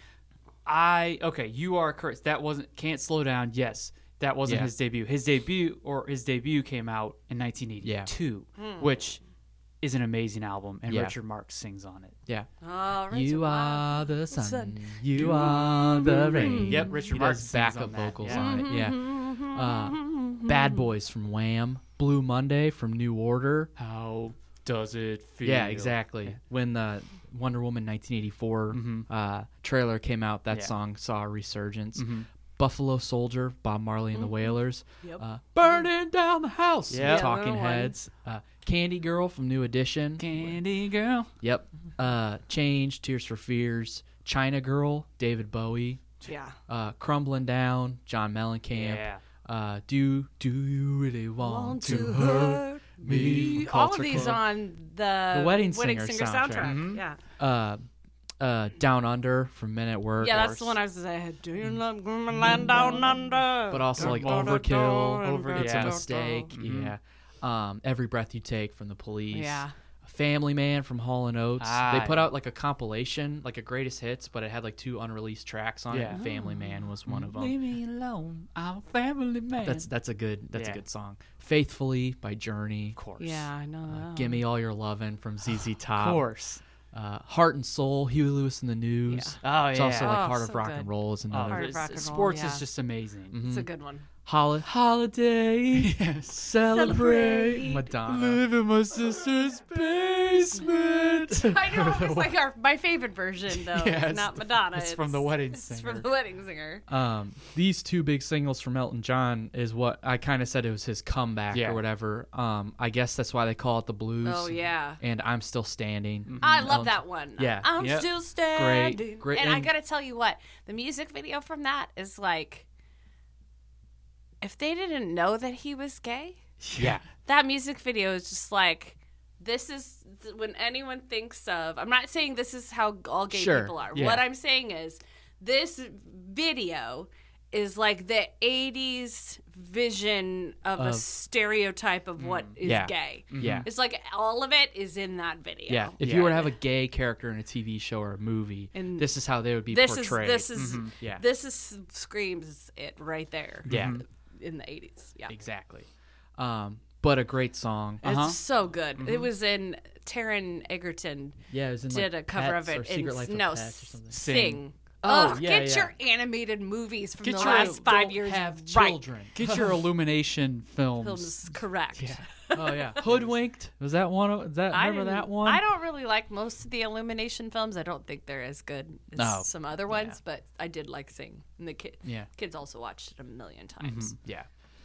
You are correct. That wasn't Can't Slow Down. Yes, that wasn't Yeah. his debut. His debut came out in 1982, which is an amazing album, and Yeah. Richard Marx sings on it. Yeah. Oh, Richard You Marx. are the sun. You are the rain. Yep, Richard He Marx does sings backup on that, vocals yeah. on it. Yeah. Bad Boys from Wham. Blue Monday from New Order. How does it feel? Yeah, exactly. When the Wonder Woman 1984 trailer came out, that Yeah. song saw a resurgence. Buffalo Soldier, Bob Marley and the Wailers. Yep. Burning Down the House. Yeah. Talking Little one. Heads. Candy Girl from New Edition. Candy Girl. Yep. Change, Tears for Fears. China Girl, David Bowie. Yeah. Crumbling Down, John Mellencamp. Yeah. Do you really want to hurt me? All of Culture these Club. on the Wedding Singer soundtrack. soundtrack. Yeah. Down Under from Men at Work. Yeah, that's the one I was saying. Do you love land down under? But also like Dun, dun, dun, Overkill, dun, It's dun, a dun, Mistake. dun. Yeah. Every Breath You Take from The Police. Yeah. Family Man from Hall & Oates. Ah, They put yeah. out like a compilation, like a greatest hits, but it had like 2 unreleased tracks on it. Yeah. And Family Man was one of them. Leave me alone. I'm a family man. That's a good Yeah. song. Faithfully by Journey. of course. Yeah, I know that. Give Me All Your Lovin' from ZZ Top. Of course. Heart and Soul, Huey Lewis and the News. Oh, It's yeah. also like Oh, Heart of so Rock good. and Roll is another. Heart of Rock and Roll, Sports yeah. is just amazing. It's a good one. Holiday, celebrate, Madonna. Live in my sister's basement. I know, it's like my favorite version, though. Yeah, It's not Madonna. it's from The Wedding It's Singer. from The Wedding Singer. These 2 big singles from Elton John is what I kind of said it was his comeback Yeah. or whatever. I guess that's why they call it the blues. Oh, yeah. And I'm Still Standing. I love Elton- that one. Yeah. I'm Yep. still standing. Great. And I And- gotta tell you what, the music video from that is like, if they didn't know that he was gay, Yeah. that music video is just like, this is when anyone thinks of. I'm not saying this is how all gay Sure, people are. yeah. What I'm saying is, this video is like the 80s vision of a stereotype of what is yeah. gay. Yeah. It's like all of it is in that video. Yeah, if Yeah. you were to have a gay character in a TV show or a movie, And this is how they would be This portrayed. Yeah. this is screams it right there. Yeah. In the 80s. Yeah. Exactly. But a great song. It's so good. It was in Taron Egerton Yeah, it was in did like a cover Pets of or it. Secret in, Life of no, Pets or something. Sing. Oh, Ugh, yeah, get yeah. your animated movies from Get the your last 5 Don't years have right. children. Get your Illumination films. Films correct. Oh yeah, Hoodwinked. Was that one? Is that remember that one? I don't really like most of the Illumination films. I don't think they're as good as No. some other ones, but I did like Sing. And the Yeah. kids also watched it a million times. Yeah.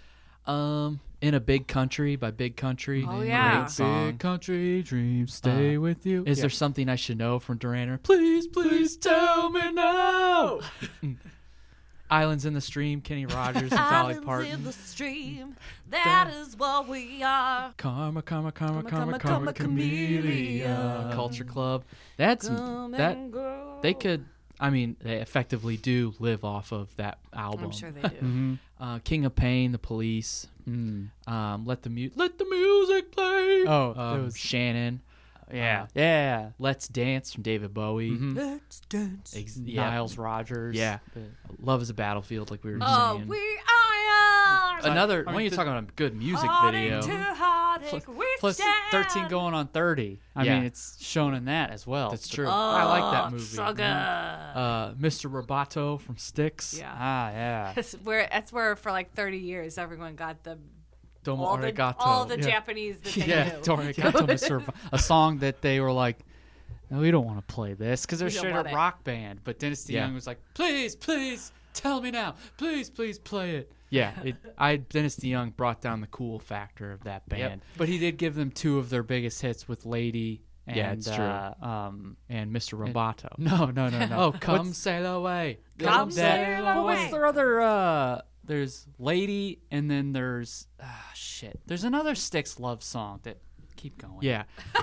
In a Big Country by Big Country. Oh, yeah. Great song. Big country dreams stay with you. Is there something I should know from Duran? Please, please tell me now. Islands in the Stream, Kenny Rogers and Dolly Islands Parton. in the stream, that is what we are. Karma, karma, karma, karma, karma, karma, karma, chameleon. Culture Club. That's Come that. and go. They could. I mean, they effectively do live off of that album. I'm sure they do. King of Pain, The Police. Let the music play. Oh, that was- Shannon. Yeah. Yeah. Let's Dance from David Bowie. Let's dance. Yeah. Niles Rogers. Yeah. Love is a Battlefield, like we were Oh, saying. we are Another I mean, when you're the- talking about a good music heartache video. to heartache, we Plus stand. 13 going on 30. I Yeah. mean, it's shown in that as well. That's true. Oh, I like that movie. So good. Mr. Roboto from Styx. Yeah. Ah, yeah. That's where for like 30 years everyone got the Domo all Arigato. the Yeah. Japanese that they Yeah, knew. Torigato Mr. A song that they were like, no, we don't want to play this because they're We don't straight want up it. rock band. But Dennis DeYoung Yeah. was like, please, please, tell me now. Please, please play it. Yeah, Dennis DeYoung brought down the cool factor of that band. But he did give them 2 of their biggest hits with Lady and Yeah, it's true. And Mr. Roboto. no. Oh, come What's- sail away. Come sail What was away. their other? There's Lady, and then there's shit. There's another Styx love song that keep going. Yeah.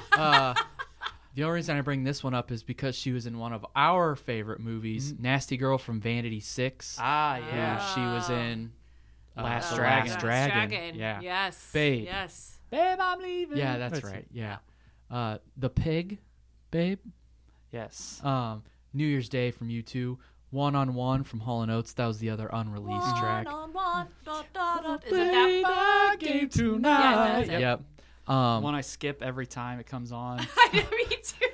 The only reason I bring this one up is because she was in one of our favorite movies, Nasty Girl from Vanity 6. Ah, who yeah. she was in Last The Dragon. Last Dragon. Yeah. Yes. Babe. Yes. Babe, I'm leaving. Yeah, that's right. Yeah. The Pig, Babe. Yes. New Year's Day from U2. One on One from Hall & Oates. That was the other unreleased track. One-on-one, Is it that game Yeah, that's it. Yep. One I skip every time it comes on. Me too.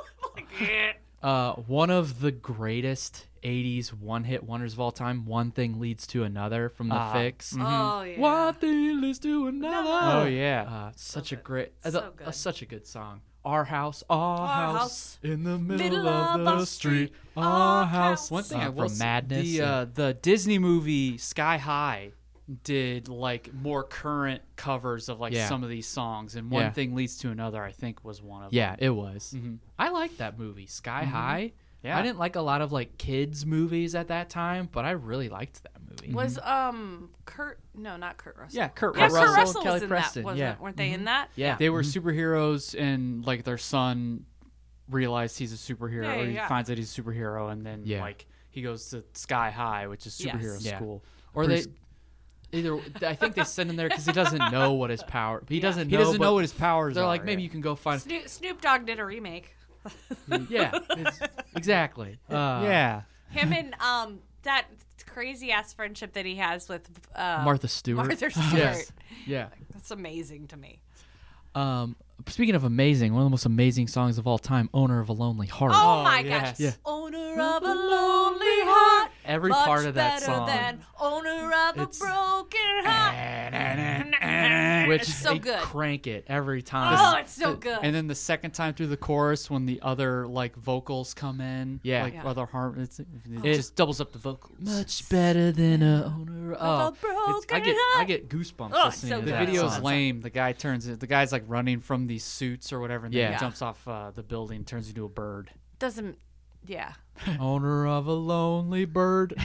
One of the greatest 80s one-hit wonders of all time, One Thing Leads to Another from The Fix. Oh yeah. One thing leads to another. Oh, yeah. Such a great, So good. such a good song. Our house, our house, house, in the middle middle of of the the street. street, Our our house. house. One thing I will from say, Madness. the Disney movie Sky High did like more current covers of like Yeah. some of these songs, and One Yeah. Thing Leads to Another, I think, was one of Yeah, them. it was. I liked that movie, Sky High. Yeah. I didn't like a lot of like kids movies at that time, but I really liked that movie. Was Kurt? No, not Kurt Russell. Yeah, Kurt Yeah, Russell, Kurt Russell Kelly was in Preston, that. Wasn't yeah. weren't they in that? Yeah. They were superheroes, and like their son realized he's a superhero, Yeah, or he yeah. finds that he's a superhero, and then Yeah. like he goes to Sky High, which is superhero Yes. Yeah. school. Or Bruce- they I think they send him there because he doesn't know what his power. He doesn't. He know, doesn't but know what his powers They're are. like, maybe you can go find. Snoop Dogg did a remake. Yeah, exactly. Yeah. Him and that crazy ass friendship that he has with Martha Stewart. Martha Stewart. Yes. Yeah. That's amazing to me. Speaking of amazing, one of the most amazing songs of all time, "Owner of a Lonely Heart." Oh, my yes. gosh. Yeah. Owner of a lonely heart. Every much part of that better song. than owner of a broken heart. Which It's so they good. crank it every time. Oh, it's so good. And then the second time through the chorus, when the other like vocals come in, Yeah. like Yeah. other harm, it It- just doubles up the vocals. Much better than a owner of broken I get goosebumps Oh, listening so to The good. that video's song. lame. The guy's like running from these suits or whatever, and then Yeah. he jumps off the building, turns into a bird. Doesn't, yeah. Owner of a lonely bird.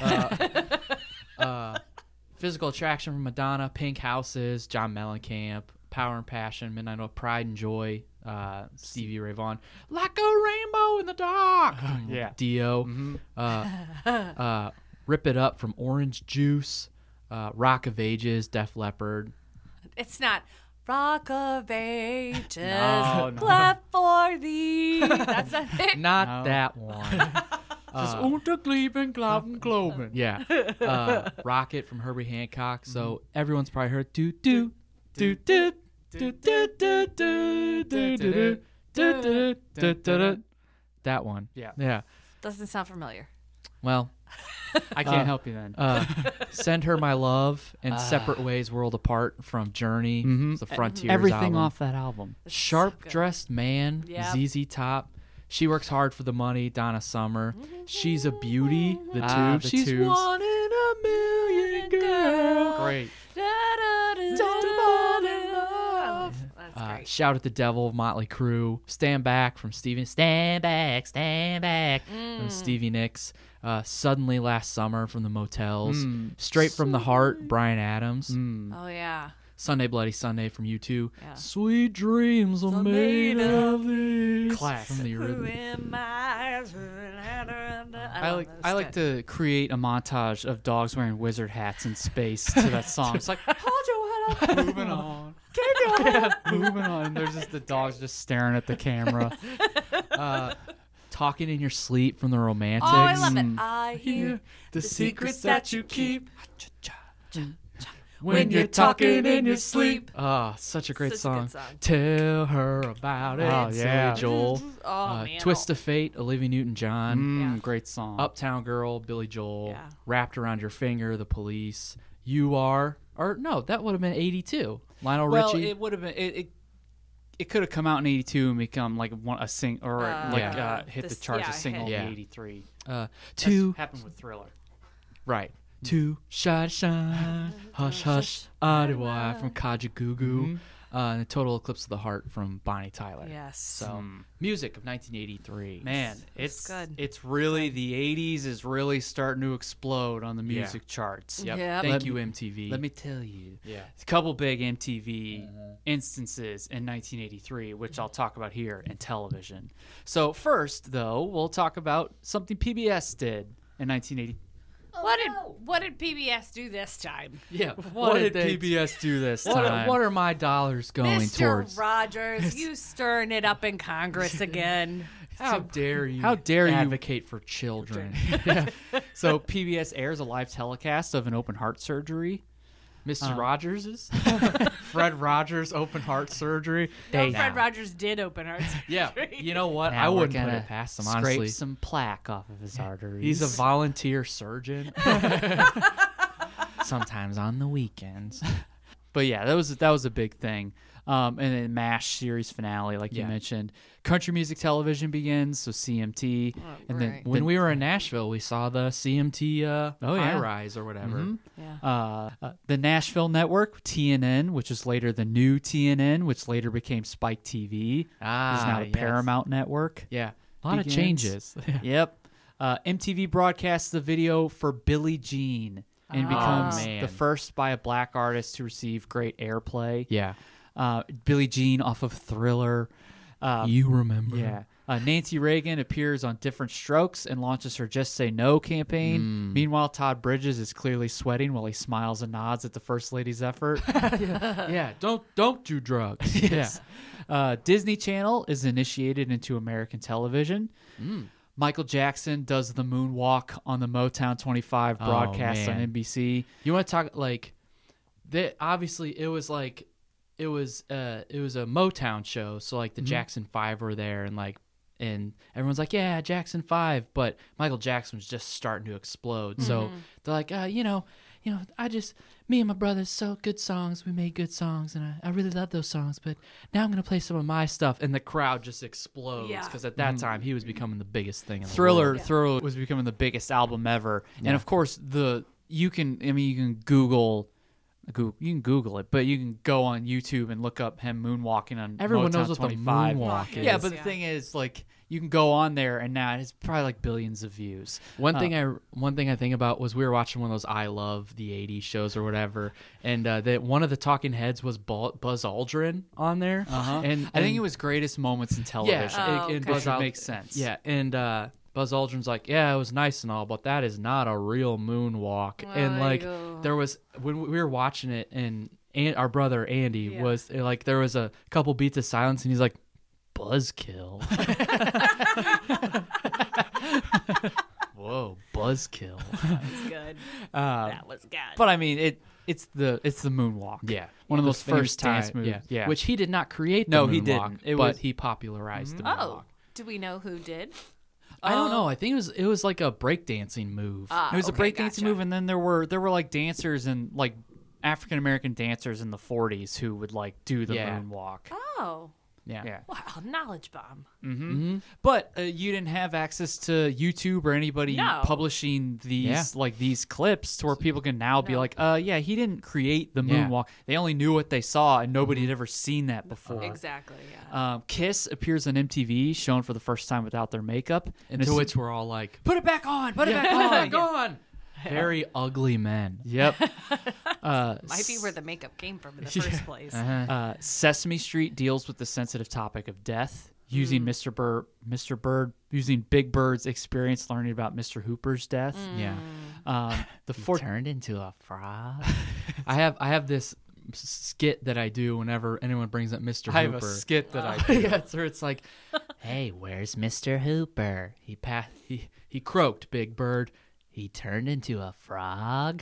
Physical Attraction from Madonna, Pink Houses, John Mellencamp, Power and Passion, Midnight Oil, Pride and Joy, Stevie Ray Vaughan, Like a Rainbow in the Dark. Yeah. Dio. Rip It Up from Orange Juice, Rock of Ages, Def Leppard. It's not Rock of Ages, No. clap for thee. That's not it. Not No. that one. Yeah. Rocket from Herbie Hancock. So everyone's probably heard do do do do do do do do do do do do do. That one. Yeah. Yeah. Doesn't sound familiar. Well, I can't help you then. Send Her My Love and Separate Ways World Apart from Journey. It's the Frontiers Everything album. off that album. Sharp good. Dressed Man, Yep. ZZ Top. She Works Hard for the Money, Donna Summer. She's a Beauty, The Ah, Tubes. The She's Tubes. one in a million, girl. Great. That's great. Shout at the Devil, Motley Crue. Stand Back from Stevie. Stand Back from Stevie Nicks. Suddenly Last Summer from the Motels. Straight from the Heart, Bryan Adams. Oh, yeah. Sunday Bloody Sunday from U2. Yeah. Sweet dreams are made of these. Classic. From the Who Eurythmics. am I? I like to create a montage of dogs wearing wizard hats in space to that song. It's like hold your head up. moving on, keep going, moving on. And there's just the dogs just staring at the camera. Talking in Your Sleep from the Romantics. Oh, I love it. I hear the secrets that you keep when you're talking in your sleep. Oh, such a great Such a song. good song. Tell her about it. Oh, yeah. Silly Joel. Oh, man. Twist of Fate, Olivia Newton-John. Yeah. Great song. Uptown Girl, Billy Joel. Yeah. Wrapped Around Your Finger, The Police. You Are. Or no, that would have been 82. Lionel Well, Richie. it would have been it could have come out in 82 and become like hit the this- charts yeah, a single hit. in Yeah. 83. Two. Happened with Thriller. Right. Two shine, shine, hush, hush, Adiwa from Kajagoogoo, and a Total Eclipse of the Heart from Bonnie Tyler. Yes. So, music of 1983. Man, it's good. It's really the 80s is really starting to explode on the music charts. Yep. Yep. Thank you, MTV. Let me tell you. Yeah. A couple big MTV instances in 1983, which I'll talk about here, in television. So first, though, we'll talk about something PBS did in 1980. What did PBS do this time? Yeah. What did PBS do this time? What are my dollars going Mr. towards? Rogers, you stirring it up in Congress again. How dare you? How dare you advocate for children? So PBS airs a live telecast of an open heart surgery. Mr. Rogers's Fred Rogers open heart surgery. No, Fred Rogers did open heart surgery. Yeah. You know what? Now I we're wouldn't put gonna it past him, scrape honestly. some plaque off of his arteries. He's a volunteer surgeon. Sometimes on the weekends. But yeah, that was a big thing. And then MASH series finale, like you Yeah. mentioned. Country music television begins, so CMT. And then right. When we were in Nashville, we saw the CMT yeah. high rise or whatever. Yeah. The Nashville Network, TNN, which was later the new TNN, which later became Spike TV. Is now the yes. Paramount Network. Yeah. A lot of Begins. changes. Yep. MTV broadcasts the video for Billie Jean and becomes man. the first by a black artist to receive great airplay. Yeah. Billie Jean off of Thriller. You remember. Yeah. Nancy Reagan appears on Different Strokes and launches her Just Say No campaign. Meanwhile, Todd Bridges is clearly sweating while he smiles and nods at the First Lady's effort. Yeah, don't do drugs. Yes. Disney Channel is initiated into American television. Michael Jackson does the moonwalk on the Motown 25 broadcast on NBC. You want to talk like that? Obviously, it was a Motown show, so like the Jackson 5 were there, and everyone's like, yeah, Jackson 5, but Michael Jackson was just starting to explode. So they're like, me and my brothers, so good songs. We made good songs, and I really love those songs. But now I'm going to play some of my stuff. And the crowd just explodes because at that time, he was becoming the biggest thing in the world. Thriller was becoming the biggest album ever. And of course, you can Google it, but you can go on YouTube and look up him moonwalking on Everyone Motown knows what 25. the moonwalk is. Yeah, but the thing is, like, you can go on there, and now it's probably like billions of views. One thing I think about was we were watching one of those I Love the 80s shows or whatever, and one of the talking heads was Buzz Aldrin on there. And I think it was greatest moments in television. Yeah, and Buzz makes sense. Yeah, and Buzz Aldrin's like, yeah, it was nice and all, but that is not a real moonwalk. And like, there was when we were watching it, and our brother Andy was like, there was a couple beats of silence, and he's like, Buzzkill. Whoa, Buzzkill. That was good. That was good. But I mean, it's the moonwalk. Yeah, one of those first dance moves. Yeah, which he did not create. No, the he moonwalk, didn't. But he popularized the moonwalk. Do we know who did? I don't know. I think it was like a breakdancing move. It was a breakdancing move, and then there were like dancers and like African American dancers in the 40s who would like do the moonwalk. Oh. Yeah. Wow, knowledge bomb. But you didn't have access to YouTube or anybody publishing these clips to where people can now be like, he didn't create the moonwalk. They only knew what they saw, and nobody had ever seen that before. Exactly. Yeah. Kiss appears on MTV, shown for the first time without their makeup, to which we're all like, "Put it back on! Put it back on! Back on!" Very ugly men. Yep. Might be where the makeup came from in the first place. Sesame Street deals with the sensitive topic of death, using Mr. Bird, using Big Bird's experience learning about Mr. Hooper's death. Yeah. He turned into a frog. I have this skit that I do whenever anyone brings up Mr. Hooper. I have a skit that I do. Yeah, so it's like, hey, where's Mr. Hooper? He croaked, Big Bird. He turned into a frog.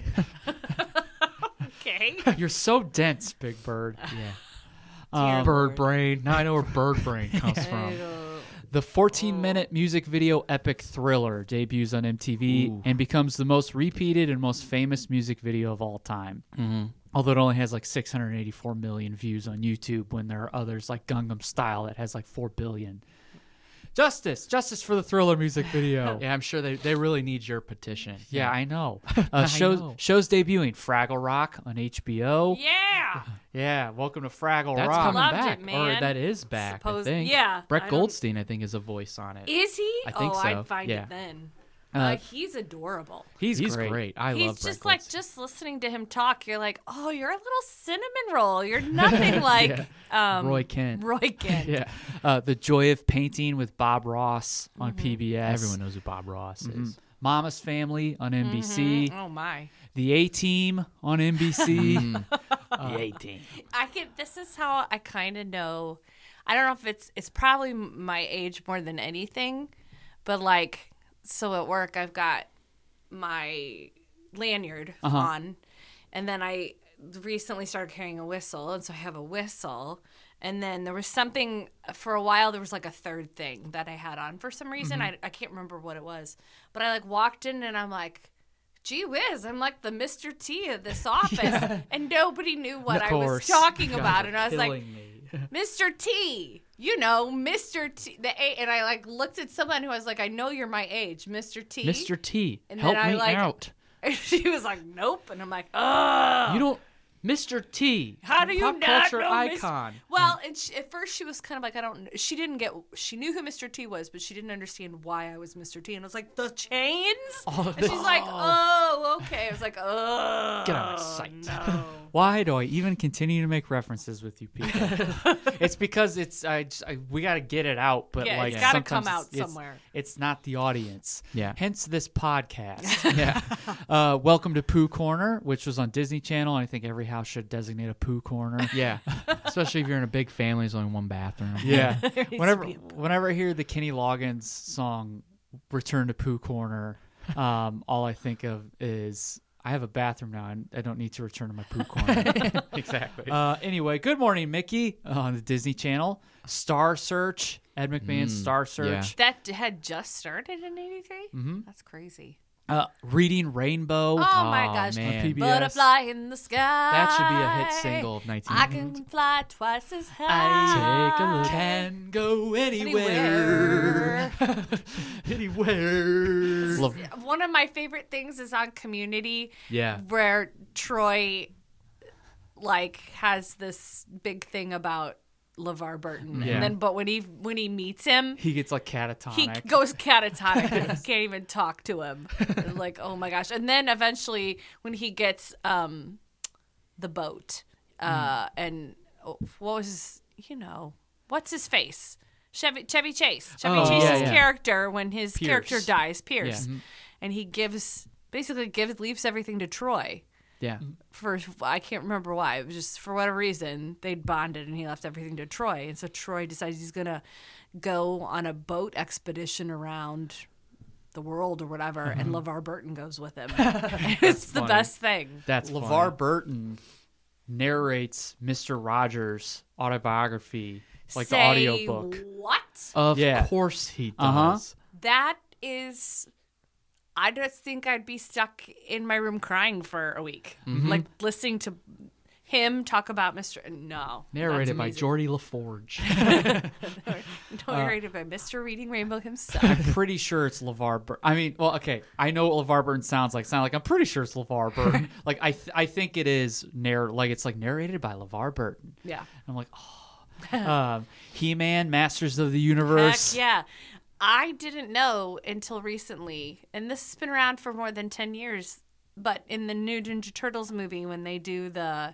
Okay. You're so dense, Big Bird. Yeah. Bird brain. Now I know where bird brain comes from. The 14-minute music video epic Thriller debuts on MTV and becomes the most repeated and most famous music video of all time. Although it only has like 684 million views on YouTube, when there are others like Gangnam Style that has like 4 billion. Justice for the Thriller music video. Yeah, I'm sure they really need your petition. Yeah, I know. Shows debuting: Fraggle Rock on HBO. Yeah. Yeah, welcome to Fraggle That's Rock. coming Loved back, it, man. or that is back. I think. Yeah. Brett Goldstein, I think, is a voice on it. Is he? I think so. I'd find it then. He's adorable. He's great. I love Brett He's Goldstein. just listening to him talk, you're like, oh, you're a little cinnamon roll. You're nothing like Roy Kent. Yeah. The Joy of Painting with Bob Ross on PBS. Everyone knows who Bob Ross is. Mama's Family on NBC. Oh my. The A-Team on NBC. The A-Team. This is how I kind of know. I don't know if it's probably my age more than anything, but like, so at work I've got my lanyard on, and then I recently started carrying a whistle, and so I have a whistle, and then there was something for a while, there was like a third thing that I had on for some reason. I can't remember what it was, but I like walked in and I'm like, gee whiz, I'm like the Mr. T of this office, and nobody knew what I was talking about, and I was like, Mr. T, Mr. T, and I like looked at someone who was like, I know you're my age, Mr. T. Mr. T, and help then me out. And she was like, nope, and I'm like, ugh. You don't, Mr. T. How do you pop not culture know icon? Well, and at first she was kind of like, she knew who Mr. T was, but she didn't understand why I was Mr. T. And I was like, the chains? And she's like, oh, okay. I was like, oh. Get out of my sight. No. Why do I even continue to make references with you people? It's because we got to get it out, but Yeah, like it's gotta sometimes come out it's- somewhere. It's not the audience. Yeah. Hence this podcast. Yeah. Welcome to Pooh Corner, which was on Disney Channel. And I think every house should designate a Pooh Corner. Yeah. Especially if you're in a big family, there's only one bathroom. Yeah. needs to Whenever I hear the Kenny Loggins song "Return to Pooh Corner," all I think of is I have a bathroom now, and I don't need to return to my poo corner. Exactly. Anyway, Good Morning Mickey on the Disney Channel. Star Search, Ed McMahon's Star Search. That had just started in '83. Mm-hmm. That's crazy. Reading Rainbow. Oh my gosh! man. PBS. Butterfly in the sky. That should be a hit single of 19. I can fly twice as high. I Take a look. can go anywhere. Anywhere. One of my favorite things is on Community. Yeah. Where Troy like has this big thing about LeVar Burton, Yeah. and then but when he meets him, He gets like catatonic. he goes catatonic and he can't even talk to him. Like, oh my gosh. And then eventually when he gets the boat and what was his, what's his face? Chevy Chase. Chevy Oh, Chase's yeah. character when his Pierce. character dies, Pierce. Yeah. And he leaves everything to Troy. Yeah. For I can't remember why. It was just for whatever reason they'd bonded and he left everything to Troy. And so Troy decides he's gonna go on a boat expedition around the world or whatever, and LeVar Burton goes with him. It's the funny. best thing. That's LeVar funny. Burton narrates Mr. Rogers' autobiography, like the Say audiobook. What? Of Yeah. course he Uh-huh. does. That is. I just think I'd be stuck in my room crying for a week, like listening to him talk about Mr. No, Narrated that's by amazing. Geordie LaForge. Narrated by Mr. Reading Rainbow himself. I'm pretty sure it's LeVar Burton. I mean, well, okay, I know what LeVar Burton sounds like. I'm pretty sure it's LeVar Burton. Like I think it is it's like narrated by LeVar Burton. Yeah. I'm like, oh. He-Man, Masters of the Universe. Heck yeah. I didn't know until recently, and this has been around for more than 10 years, but in the new Ninja Turtles movie, when they do Yeah.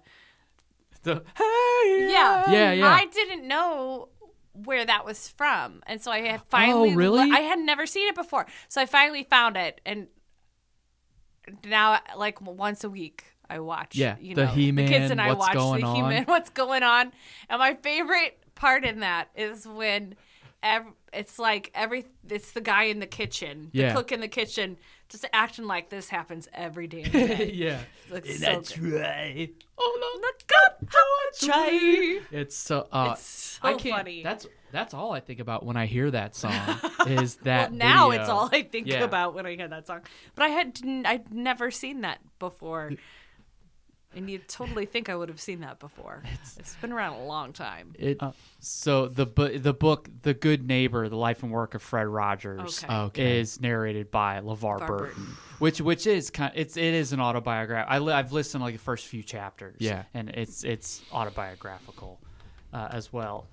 Yeah. I didn't know where that was from. And so I had finally, Oh, really? I had never seen it before. So I finally found it. And now, like once a week, I watch, Yeah, the the He-Man, kids and I What's watch Going the On. He-Man, What's Going On. And my favorite part in that is when it's the guy in the kitchen, the Yeah. cook in the kitchen, just acting like this happens every damn day. Yeah. It's so That's good. right. Oh, look at how I try. It's so It's so I can't, funny. That's all I think about when I hear that song is that Well, now video. it's all I think Yeah. about when I hear that song. But I'd never seen that before. And you'd totally think I would have seen that before. It's been around a long time. So the book, The Good Neighbor: The Life and Work of Fred Rogers, Okay. is narrated by LeVar LeVar Burton, which is it is an autobiography. I've listened to like the first few chapters, Yeah. and it's autobiographical as well.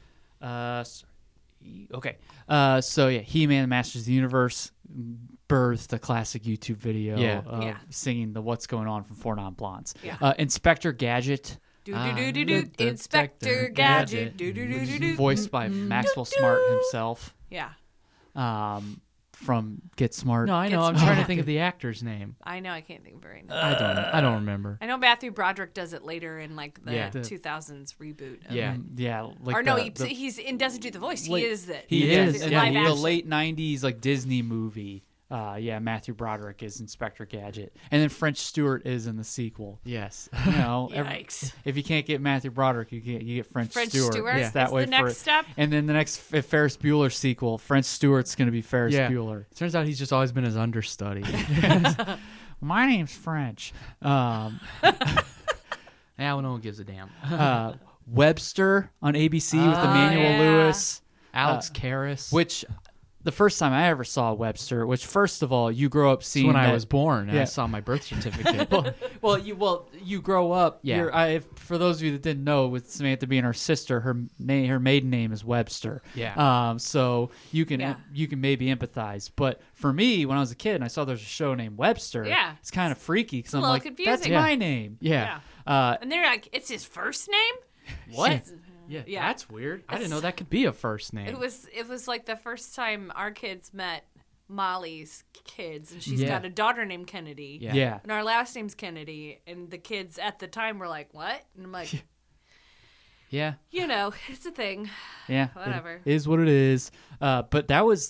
Okay, so yeah, He-Man, Masters of the Universe birthed a classic YouTube video Yeah. of Yeah. singing the "What's Going On" from Four Non Blondes. Yeah. Inspector Gadget. Do the Inspector Gadget. Do. Voiced by Maxwell Smart himself, Yeah, from Get Smart. No, I know. I'm trying to think of the actor's name. I know. I can't think of it right now. I don't remember. I know Matthew Broderick does it later in like the Yeah. 2000s reboot. Of Yeah. it. Yeah, like Or no, the- he's doesn't do the voice. Like- He is it. He is, in yeah, the Live action. late '90s like Disney movie. Matthew Broderick is Inspector Gadget, and then French Stewart is in the sequel. Yes. You know, Yikes. if you can't get Matthew Broderick, you get French Stewart. Stewart It's that is way the for next step. And then the next Ferris Bueller sequel, French Stewart's going to be Ferris Yeah. Bueller. Turns out he's just always been his understudy. My name's French. Now no one gives a damn. Webster on ABC with Emmanuel yeah. Lewis, Alex Karras. which the first time I ever saw Webster, which first of all, you grow up seeing when I that- was born, and Yeah. I saw my birth certificate. you grow up. Yeah. For those of you that didn't know, with Samantha being her sister, her maiden name is Webster. Yeah. So you can Yeah. maybe empathize. But for me, when I was a kid and I saw there's a show named Webster, Yeah. it's kind of freaky because I'm little like, that's confusing. my name. yeah. And they're like, it's his first name? What? Yeah, Yeah. that's weird. I didn't know that could be a first name. It was like the first time our kids met Molly's kids, and she's Yeah. got a daughter named Kennedy. Yeah. Yeah. And our last name's Kennedy, and the kids at the time were like, "What?" And I'm like, Yeah. "You know, it's a thing." Yeah, Whatever. It is what it is. But that was,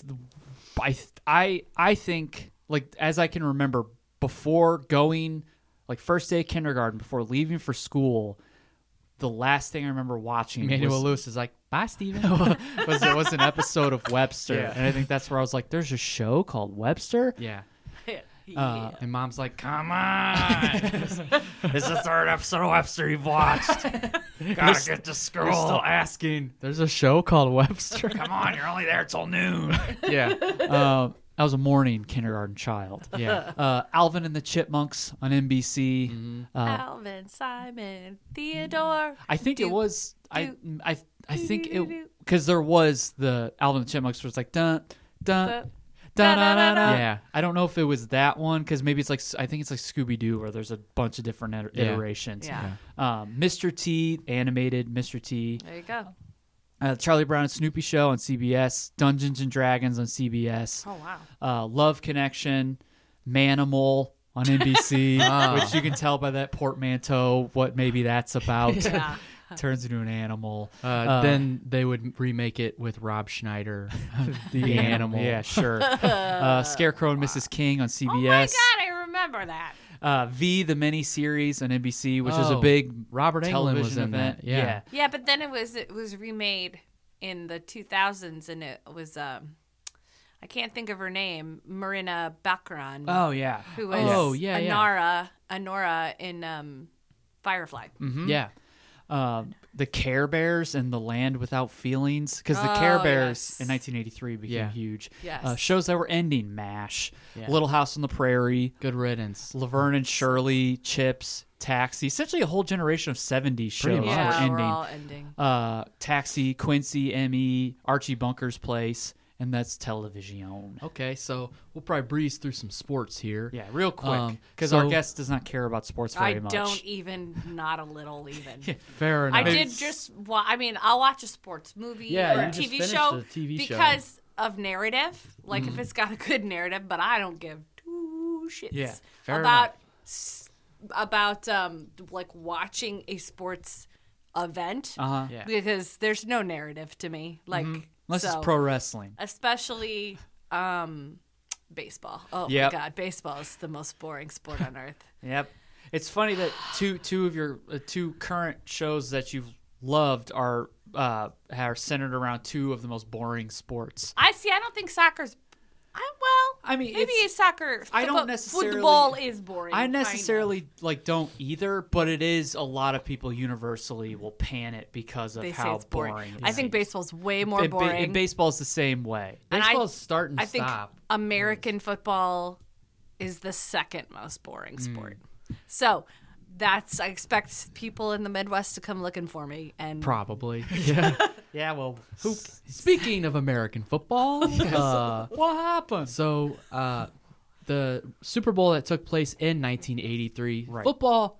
I think, like, as I can remember, before going, like, first day of kindergarten, before leaving for school, the last thing I remember watching Emmanuel Lewis is like, bye, Steven. was an episode of Webster, Yeah. and I think that's where I was like, "There's a show called Webster." Yeah. Yeah. And Mom's like, come on. It's the third episode of Webster you've watched. Gotta get to school. You're still asking. There's a show called Webster. Come on, you're only there till noon. Yeah. I was a morning kindergarten child. Yeah. Alvin and the Chipmunks on NBC. Mm-hmm. Alvin, Simon, Theodore. I think it was. I think do, it because there was the Alvin and the Chipmunks was like dun dun. Dun, dun, dun, dun. Yeah. I don't know if it was that one because maybe it's like I think it's like Scooby Doo where there's a bunch of different iterations. Yeah. Mr. T, animated Mr. T, There you go. Charlie Brown and Snoopy Show on CBS, Dungeons and Dragons on CBS, Oh wow. Love Connection, Manimal on NBC, which you can tell by that portmanteau what maybe that's about. Yeah. Turns into an animal. Then they would remake it with Rob Schneider, the animal. Yeah, sure. Scarecrow and Mrs. King on CBS. Oh my God, I remember that. V, the mini-series on NBC, which is a Oh, big Robert Englund television was in event. that. Yeah. Yeah, but then it was remade in the 2000s, and it was I can't think of her name, Marina Baccarin, Oh, yeah. who was Oh, yeah, yeah. Anora in Firefly. Yeah. The Care Bears and The Land Without Feelings, because the Care Oh, Bears yes. in 1983 became Yeah. huge. Yes. Shows that were ending: MASH, Yeah. Little House on the Prairie, Good riddance. Laverne and Shirley, Chips, Taxi. Essentially, a whole generation of 70s shows Pretty were much. Yeah, we're ending. all ending. Taxi, Quincy, Emmy, Archie Bunker's Place, and that's television. Okay, so we'll probably breeze through some sports here. Yeah, real quick, because so- our guest does not care about sports very I much. don't even, not a little even. Fair enough. I did just. I mean, I'll watch a sports movie Yeah, or you a just TV finished show a TV show. because of narrative. Like if it's got a good narrative, but I don't give two shits Yeah, fair about like watching a sports event Uh-huh. Yeah. because there's no narrative to me. Like Unless so, it's pro wrestling. especially baseball. Oh Yep. my God, baseball is the most boring sport on earth. Yep. It's funny that two of your two current shows that you've loved are centered around two of the most boring sports. I don't think soccer's. I mean, maybe it's- soccer. I don't necessarily- Football is boring. I kind of. necessarily don't either, but it is a lot of people universally will pan it because of They say how it's boring. boring. I think baseball's way more boring. And baseball's the same way. And Baseball's start and I think stop. American football is the second most boring Hmm. sport. So I expect people in the Midwest to come looking for me. And Probably. Yeah, well, Speaking of American football, what happened? so the Super Bowl that took place in 1983, Right. football.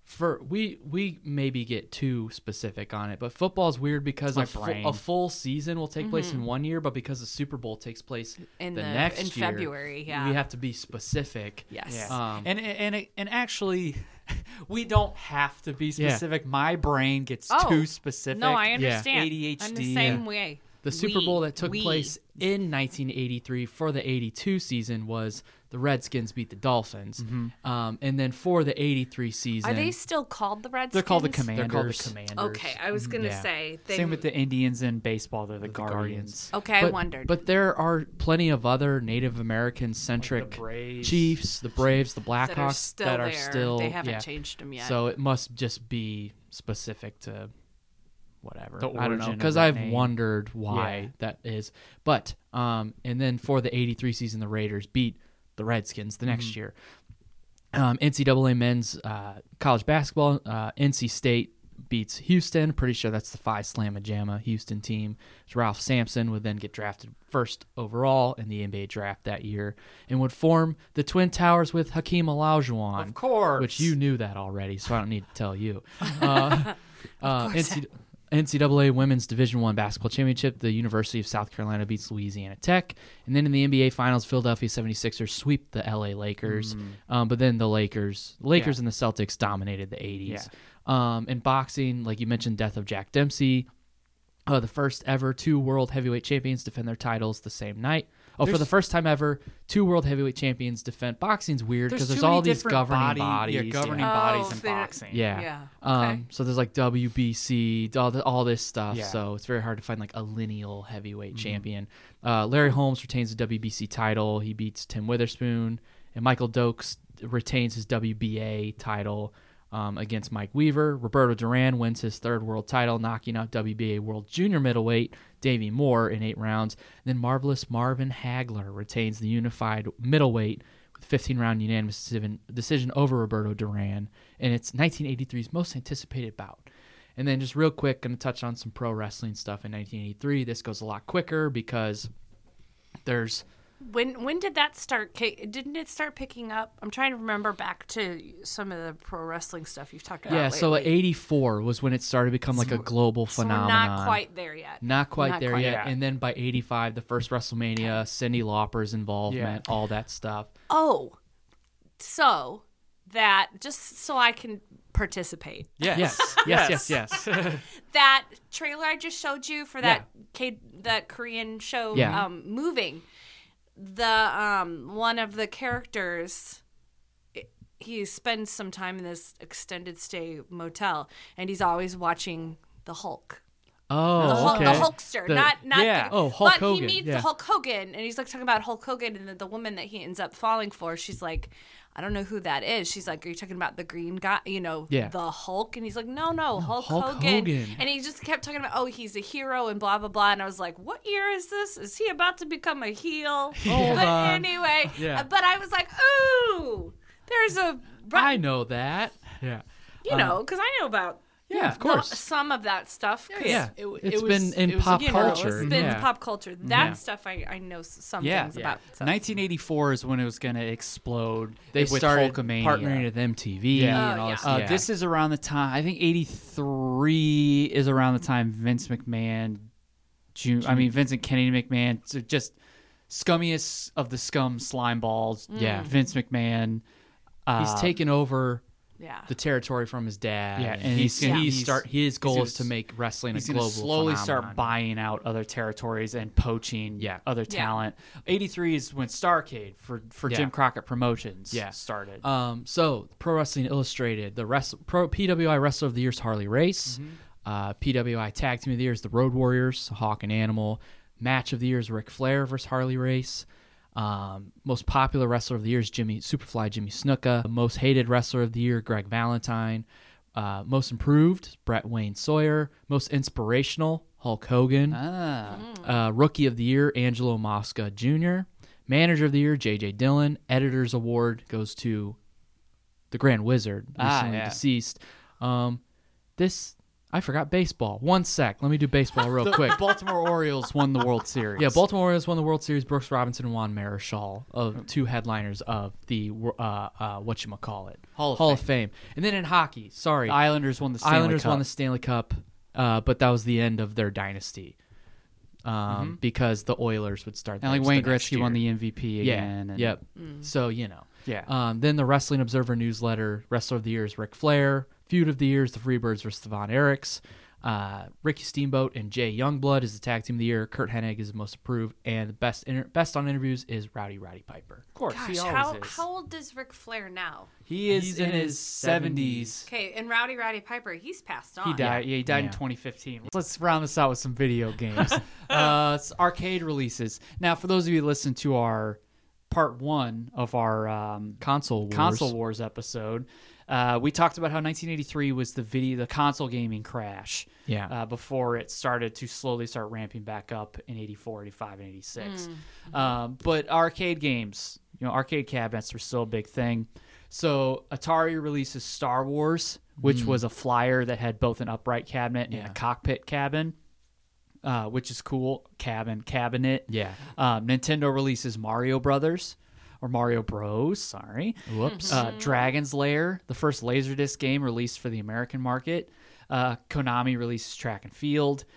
We maybe get too specific on it, but football is weird because My a brain. full season will take place in 1 year, but because the Super Bowl takes place In the the- next in year, February, yeah. we have to be specific. yes. Yeah. And actually, we don't have to be specific. My brain gets too specific. No, I understand. ADHD. I'm the same way. The Super Bowl that took place in 1983 for the 82 season was the Redskins beat the Dolphins. And then for the 83 season, Are they still called the Redskins? They're called the Commanders. they're called the Commanders. Okay, I was gonna Yeah. say. Same with the Indians in baseball. They're the Guardians. Okay, I But- wondered. But there are plenty of other Native American centric Braves. Chiefs, the Braves, the Blackhawks that are still there. still They haven't yeah. changed them yet. So it must just be specific to whatever. The I don't know origin of because that I've name. wondered why Yeah. that is. But and then for the 83 season, the Raiders beat the Redskins the next year. NCAA men's college basketball, NC State beats Houston. Pretty sure that's the Phi Slamma Jamma Houston team. Ralph Sampson would then get drafted first overall in the NBA draft that year and would form the Twin Towers with Hakeem Olajuwon. Of course. Which you knew that already, so I don't need to tell you. NCAA Women's Division I Basketball Championship, the University of South Carolina beats Louisiana Tech. And then in the NBA Finals, Philadelphia 76ers sweep the LA Lakers. But then the Lakers and the Celtics dominated the 80s. In boxing, like you mentioned, death of Jack Dempsey. The first ever 2 world heavyweight champions defend their titles the same night. For the first time ever, 2 world heavyweight champions defend. Boxing's weird because there's all these governing bodies. Yeah, governing bodies in boxing. Yeah. Okay. So there's like WBC, all this stuff. Yeah. So it's very hard to find like a lineal heavyweight champion. Larry Holmes retains the WBC title. He beats Tim Witherspoon. And Michael Dokes retains his WBA title against Mike Weaver. Roberto Duran wins his 3rd world title, knocking out WBA World Junior Middleweight Davey Moore in 8 rounds. And then Marvelous Marvin Hagler retains the unified middleweight with 15-round unanimous decision over Roberto Duran. And it's 1983's most anticipated bout. And then just real quick, going to touch on some pro wrestling stuff in 1983. This goes a lot quicker because there's... When did that start? Didn't it start picking up? I'm trying to remember back to some of the pro wrestling stuff you've talked about. Yeah, lately. so 84 was when it started to become like a global phenomenon. We're not quite there yet. Not quite there yet. And then by 85, the first WrestleMania, Cyndi Lauper's involvement, all that stuff. Oh, so that just so I can participate. Yes. That trailer I just showed you for that that Korean show, Moving. The one of the characters, he spends some time in this extended stay motel, and he's always watching the Hulk. Oh, the Hulkster, not Hulk but Hogan. He meets the Hulk Hogan, and he's like talking about Hulk Hogan, and the woman that he ends up falling for, she's like, I don't know who that is. She's like, are you talking about the green guy, the Hulk? And he's like, no, Hulk Hogan. And he just kept talking about, oh, he's a hero and blah, blah, blah. And I was like, what year is this? Is he about to become a heel? Anyway, but I was like, ooh, there's a... I know that. Yeah. Because I know about... Yeah, of course. Some of that stuff. It's been in pop culture. It's been pop culture. That stuff I know some things about. So. 1984 is when it was going to explode. They with started Hulkamania. partnering with MTV and all that. This is around the time, I think 83 is around the time Vince McMahon, Vincent Kennedy McMahon, so just scummiest of the scum slime balls. Yeah. Vince McMahon. He's taken over the territory from his dad. Yeah, and his goal is to make wrestling a global slowly phenomenon. start buying out other territories and poaching other talent. 83 is when Starrcade for Jim Crockett Promotions started. So Pro Wrestling Illustrated, the PWI Wrestler of the Year is Harley Race. PWI Tag Team of the Year is the Road Warriors, Hawk and Animal. Match of the Year is Ric Flair versus Harley Race. Most popular wrestler of the year is Superfly Jimmy Snuka. Most hated wrestler of the year, Greg Valentine. Most improved, Brett Wayne Sawyer. Most inspirational, Hulk Hogan. Rookie of the year, Angelo Mosca Jr. Manager of the year, J.J. Dillon. Editor's award goes to the Grand Wizard, recently deceased. I forgot baseball. 1 sec. Let me do baseball real quick. The Baltimore Orioles won the World Series. Yeah, Baltimore Orioles won the World Series. Brooks Robinson and Juan Marichal, two headliners of the whatchamacallit, Hall of Fame. And then in hockey, the Islanders won the Stanley Cup, but that was the end of their dynasty. Because the Oilers would start. And like Wayne Gretzky won the MVP again. So then the Wrestling Observer newsletter, Wrestler of the Year is Ric Flair. Feud of the Year is the Freebirds versus the Von Erichs. Ricky Steamboat and Jay Youngblood is the Tag Team of the Year. Kurt Hennig is the most approved, and the best on interviews is Rowdy Piper. Of course, gosh, he always is. How old is Ric Flair now? He's in his 70s. Okay, and Rowdy Piper, he's passed on. He died. Yeah, he died in 2015. Let's round this out with some video games. It's arcade releases. Now, for those of you who listen to our part 1 of our Console Wars episode. We talked about how 1983 was the console gaming crash. Before it started to slowly start ramping back up in 84, 85, and 86. But arcade games, arcade cabinets were still a big thing. So Atari releases Star Wars, which was a flyer that had both an upright cabinet and a cockpit cabin, which is cool. Cabinet. Yeah. Nintendo releases Mario Brothers. Or Mario Bros. Sorry. Whoops. Dragon's Lair, the first Laserdisc game released for the American market. Konami releases Track and Field.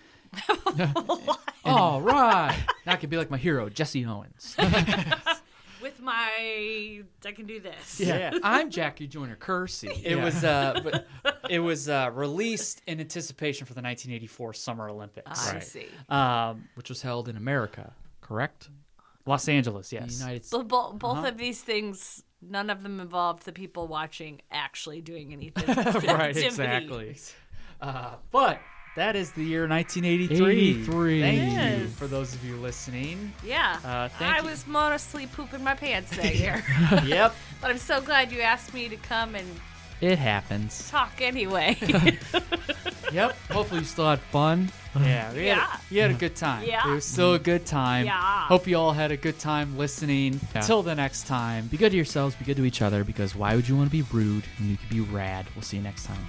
All right. Now I can be like my hero, Jesse Owens. With my, I can do this. Yeah. I'm Jackie Joyner Kersey. It was released in anticipation for the 1984 Summer Olympics. I see. Which was held in America, correct? Los Angeles, yes. The United But States. both of these things, none of them involved the people watching actually doing anything. Right, exactly. But that is the year 1983. 83. Thank you Yes. for those of you listening. Yeah. Thank I you. was mostly pooping my pants that year. Yep. But I'm so glad you asked me to come and It happens. talk anyway. Yep. Hopefully you still had fun. Yeah. Yeah. You had a good time. Yeah. It was still a good time. Yeah. Hope you all had a good time listening. Yeah. Till the next time. Be good to yourselves. Be good to each other, because why would you want to be rude when you could be rad? We'll see you next time.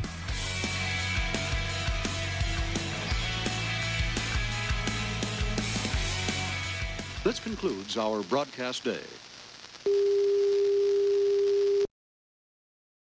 This concludes our broadcast day.